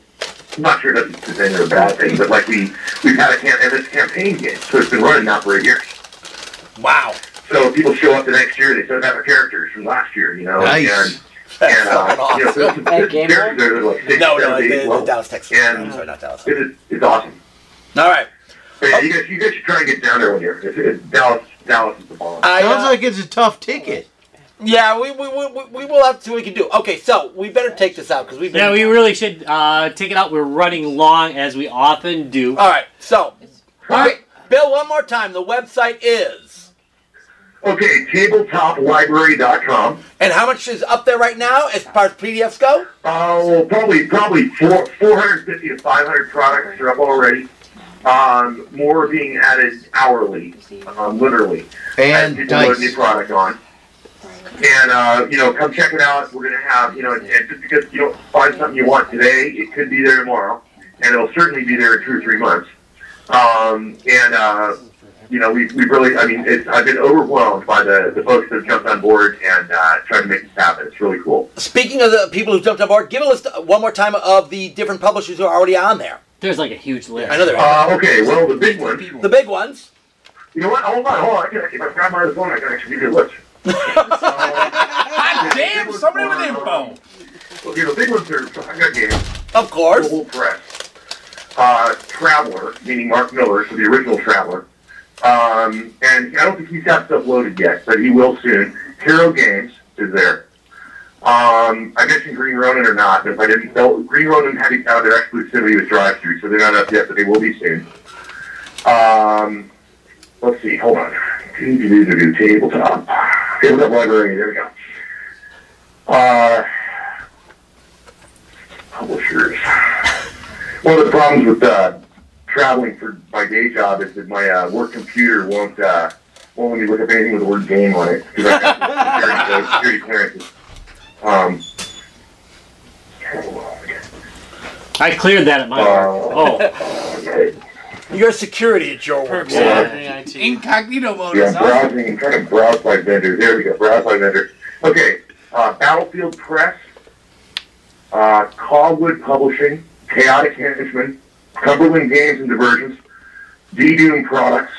I'm not sure that's a thing or a bad thing, but like we, we've had a cam- and it's a campaign game, so it's been running now for eight years. Wow. So people show up the next year, they still have their characters from last year, you know. Nice. And, and uh, awesome. you know, so it's, Hey, it's, Game characters that are like six, No, no, seven, the, eight, the, well, Dallas, Texas. and I'm sorry, not Dallas. it is, it's awesome. All right. But yeah, you guys, you guys should try and get down there one year. It's, it's Dallas, Dallas is the bomb. I, Sounds uh, like it's a tough ticket. yeah, we, we, we, we will have to see what we can do. Okay, so we better take this out because we've been. Yeah, we really should uh, take it out. We're running long, as we often do. All right, so. Okay, Bill, one more time. The website is. Okay, tabletop library dot com. And how much is up there right now as far as P D Fs go? Oh, probably probably four, four hundred fifty to five hundred products are up already. Um, more are being added hourly, um, literally. And as people load dice. new product on. And, uh, you know, come check it out. We're going to have, you know, and just because you don't find something you want today, it could be there tomorrow. And it'll certainly be there in two or three months. Um, and, uh, you know, we we really, I mean, it's, I've been overwhelmed by the, the folks that have jumped on board and uh, tried to make this happen. It's really cool. Speaking of the people who jumped on board, give a list one more time of the different publishers who are already on there. There's like a huge list. I know there are. Uh, okay, well, the big ones. The big ones. You know what? Hold on, hold on. I can, if I grab my other phone, I can actually give you a list. God damn, somebody with info. Okay, the big ones are Saga Games, Of course. Global Press, uh, Traveler, meaning Mark Miller, so the original Traveler. Um, and I don't think he's got stuff loaded yet, but he will soon. Hero Games is there. Um, I mentioned Green Ronin or not, but if I didn't, they'll- Green Ronin had uh, their exclusivity with Drive-Thru, so they're not up yet, but they will be soon. Um, let's see, hold on. Do tabletop. Tabletop library, there we go. Uh, publishers. One of the problems with uh, traveling for my day job is that my uh, work computer won't uh, won't let me look up anything with the word game on it because I got security, uh, security clearances. Um, I cleared that at my work. Oh. okay. Your security at your work. Perks of having I T. Incognito mode Yeah, is I'm on. browsing. I'm trying to browse by vendors. There we go. Browse by vendors. Okay. Uh, Battlefield Press, uh, Cogwood Publishing, Chaotic Henchman, Cumberland Games and Diversions, D-Doom Products,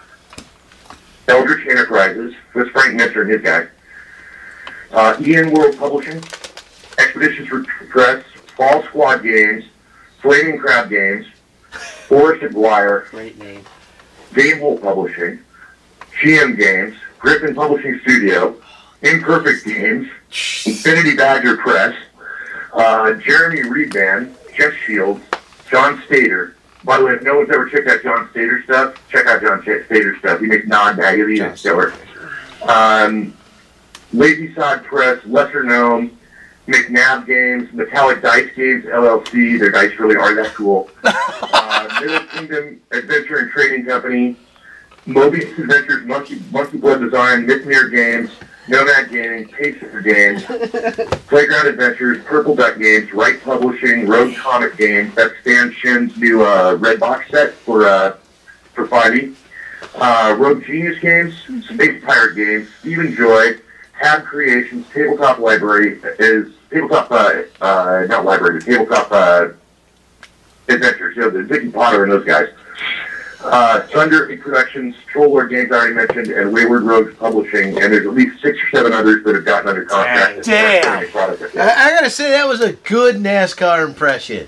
Eldritch Enterprises, that's Frank Mitzer and his guy, uh, Ian World Publishing, Expeditions for Press, Fall Squad Games, Flaming Crab Games, Forrest Aguirre, Great name. Game Hole Publishing, G M Games, Griffin Publishing Studio, Imperfect Games, Infinity Badger Press, uh, Jeremy Reed Band, Jeff Shields, John Stater. By the way, if no one's ever checked out John Stater stuff, check out John Stater stuff. He makes non-magazine and stellar. Um, Lazy Sod Press, Lesser Known, McNabb Games, Metallic Dice Games, L L C. Their dice really are that cool. Uh, Middle Kingdom Adventure and Trading Company, Mobius Adventures, Monkey, Monkey Blood Design, Mythmere Games, Nomad Gaming, Pacer Games, Playground Adventures, Purple Duck Games, Wright Publishing, Road Comic Games. That's Stan Shin's new uh, red box set for uh, for five E. Uh, Rogue Genius Games, Space Pirate Games, Stephen Joy, Tab Creations, Tabletop Library is Tabletop uh, uh, not library, but Tabletop uh, Adventures. You know, the Vicky Potter and those guys. Uh, Thunder Productions, Troll Lord Games I already mentioned, and Wayward Rogues Publishing, and there's at least six or seven others that have gotten under contract. Damn. Product. I, I gotta say that was a good NASCAR impression.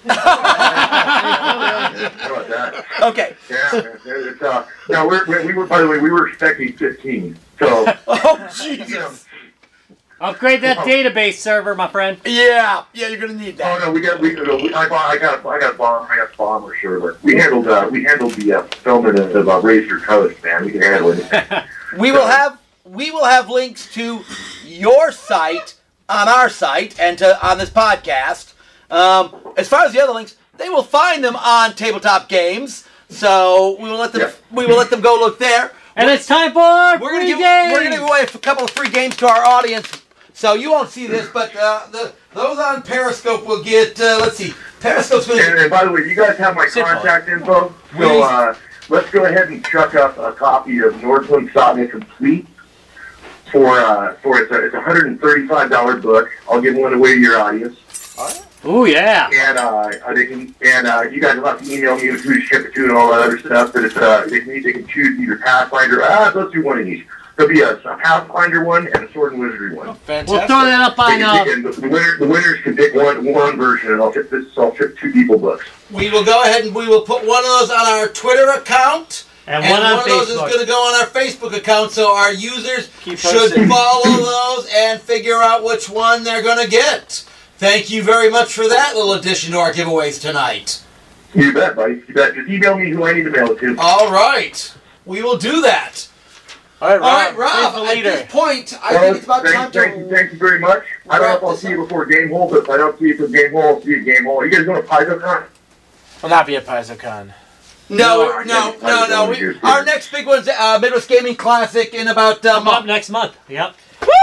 How about that? Okay. Yeah, it's, uh, no, we're, we we were, by the way, we were expecting fifteen, so, Oh, you know, Jesus. Upgrade that database server, my friend. Yeah. Yeah, you're going to need oh that. no, we got, we, no, we I, bought, I got, I got a bomb, I got a bomber server. We handled, uh, we handled the, uh, filming of, of uh, Raise Your Coast, man, we can handle it. We will have we will have links to your site on our site and to on this podcast. Um, as far as the other links, they will find them on Tabletop Games. So we will let them Yeah. we will let them go look there. And it's time for We're free gonna give games. we're gonna give away a couple of free games to our audience. So you won't see this, but uh, the those on Periscope will get. Uh, let's see, Periscope's gonna. And, and by the way, you guys have my Sit contact info, Please. so, uh, let's go ahead and chuck up a copy of Northland Saga Complete for, uh, for it's a, it's a one hundred thirty-five dollars book. I'll give one away to your audience. Oh yeah. And uh, they can, and uh, you guys will have to email me who to ship it to and all that other stuff. But it's uh, they can, they can choose either Pathfinder. Ah, let's do one of each. There'll be a, a Pathfinder one and a Sword and Wizardry one. Fantastic. We'll throw that up They on. can Uh, pick- and the, the, winner, the winners can pick one one version, and I'll ship this. I'll ship two people books. We will go ahead and we will put one of those on our Twitter account. and, And one one, on of those is Facebook. going to go on our Facebook account, so our users Keep should posting. follow those and figure out which one they're going to get. Thank you very much for that little addition to our giveaways tonight. You bet, buddy. You bet. Just email me who I need to mail it to. All right. We will do that. All right, Rob. All right, Rob, who's the at leader? this point, I Well, think it's about thank, time thank you, to... thank you very much. I don't know wrap if I'll this see you up. before Game Hole, but if I don't see you for Game Hole, I'll see you at Game Hole. You guys going to PaizoCon? Will not be at PaizoCon. No, No, no, I no, don't no. know We, you're our serious. next big one's uh, Midwest Gaming Classic in about uh, a Come up month. next month. Yep.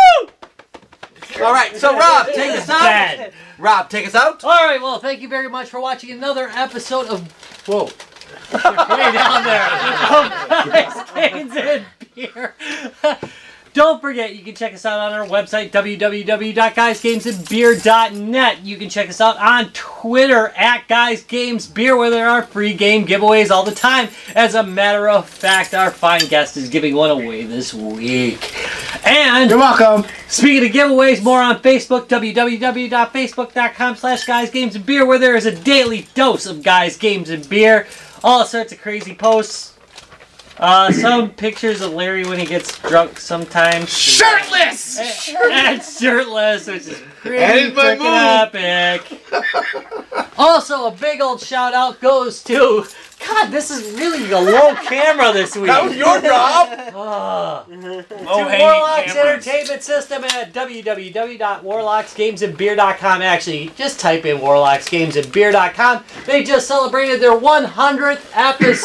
All right, so Rob, take us out. Bad. Rob, take us out. All right. Well, thank you very much for watching another episode of. Whoa. Way down there. Of Guys, Games, and Beer. Don't forget, you can check us out on our website, w w w dot guys games and beer dot net. You can check us out on Twitter, at Guys Games Beer, where there are free game giveaways all the time. As a matter of fact, our fine guest is giving one away this week. And You're welcome. speaking of giveaways, more on Facebook, w w w dot facebook dot com slash guys games and beer, where there is a daily dose of Guys Games and Beer. All sorts of crazy posts. Uh, some pictures of Larry when he gets drunk sometimes. Shirtless! And, and shirtless, which is pretty That is my freaking epic. Also, a big old shout out goes to. God, this is really a low camera this week. That was your job. Ah. to Low-hanging Warlocks cameras. Entertainment System at w w w dot warlocks games and beer dot com. Actually, just type in warlocks games and beer dot com. They just celebrated their one hundredth episode.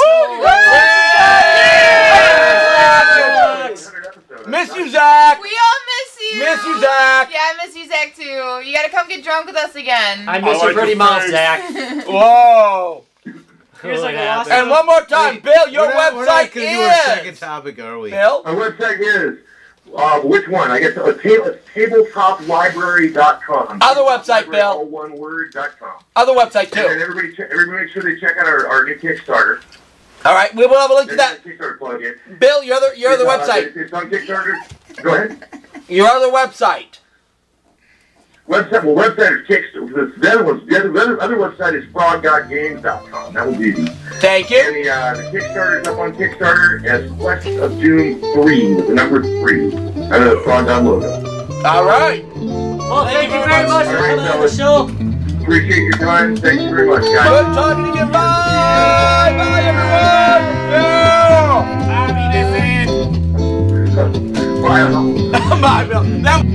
Miss you, Zach. We all miss you. Miss you, Zach. Yeah, I miss you, Zach, too. You gotta come get drunk with us again. I miss I your like pretty your mouth, face. Zach. Whoa. Here's like a What lost- happened? And one more time, Wait, Bill, your we're not, we're not website gonna do our second is... topic, are we? Bill? My website is, uh, which one? I guess a table, it's tabletop library dot com. Other website, Bill. All one word, dot com. Other website, And then too. everybody, check, everybody make sure they check out our, our new Kickstarter. All right, we will have a link to There's that. a Kickstarter plug-in. Bill, your other, your other It's, uh, website. It's, it's on Kickstarter. Go ahead. Your other website. Website, well, website is Kickstarter. The other, one's, the other, the other, other website is frog dot games dot com. That was easy. Thank And you. the, uh, the Kickstarter is up on Kickstarter as Quest of Doom three, with the number three. I know the frog dot logo. All right. Well, thank you very much for All right, coming on the fellas. show. Appreciate your time. Thank you very much, guys. Good talking to you. Bye. Bye, everyone. Yeah. Bye. Bye, Bill. That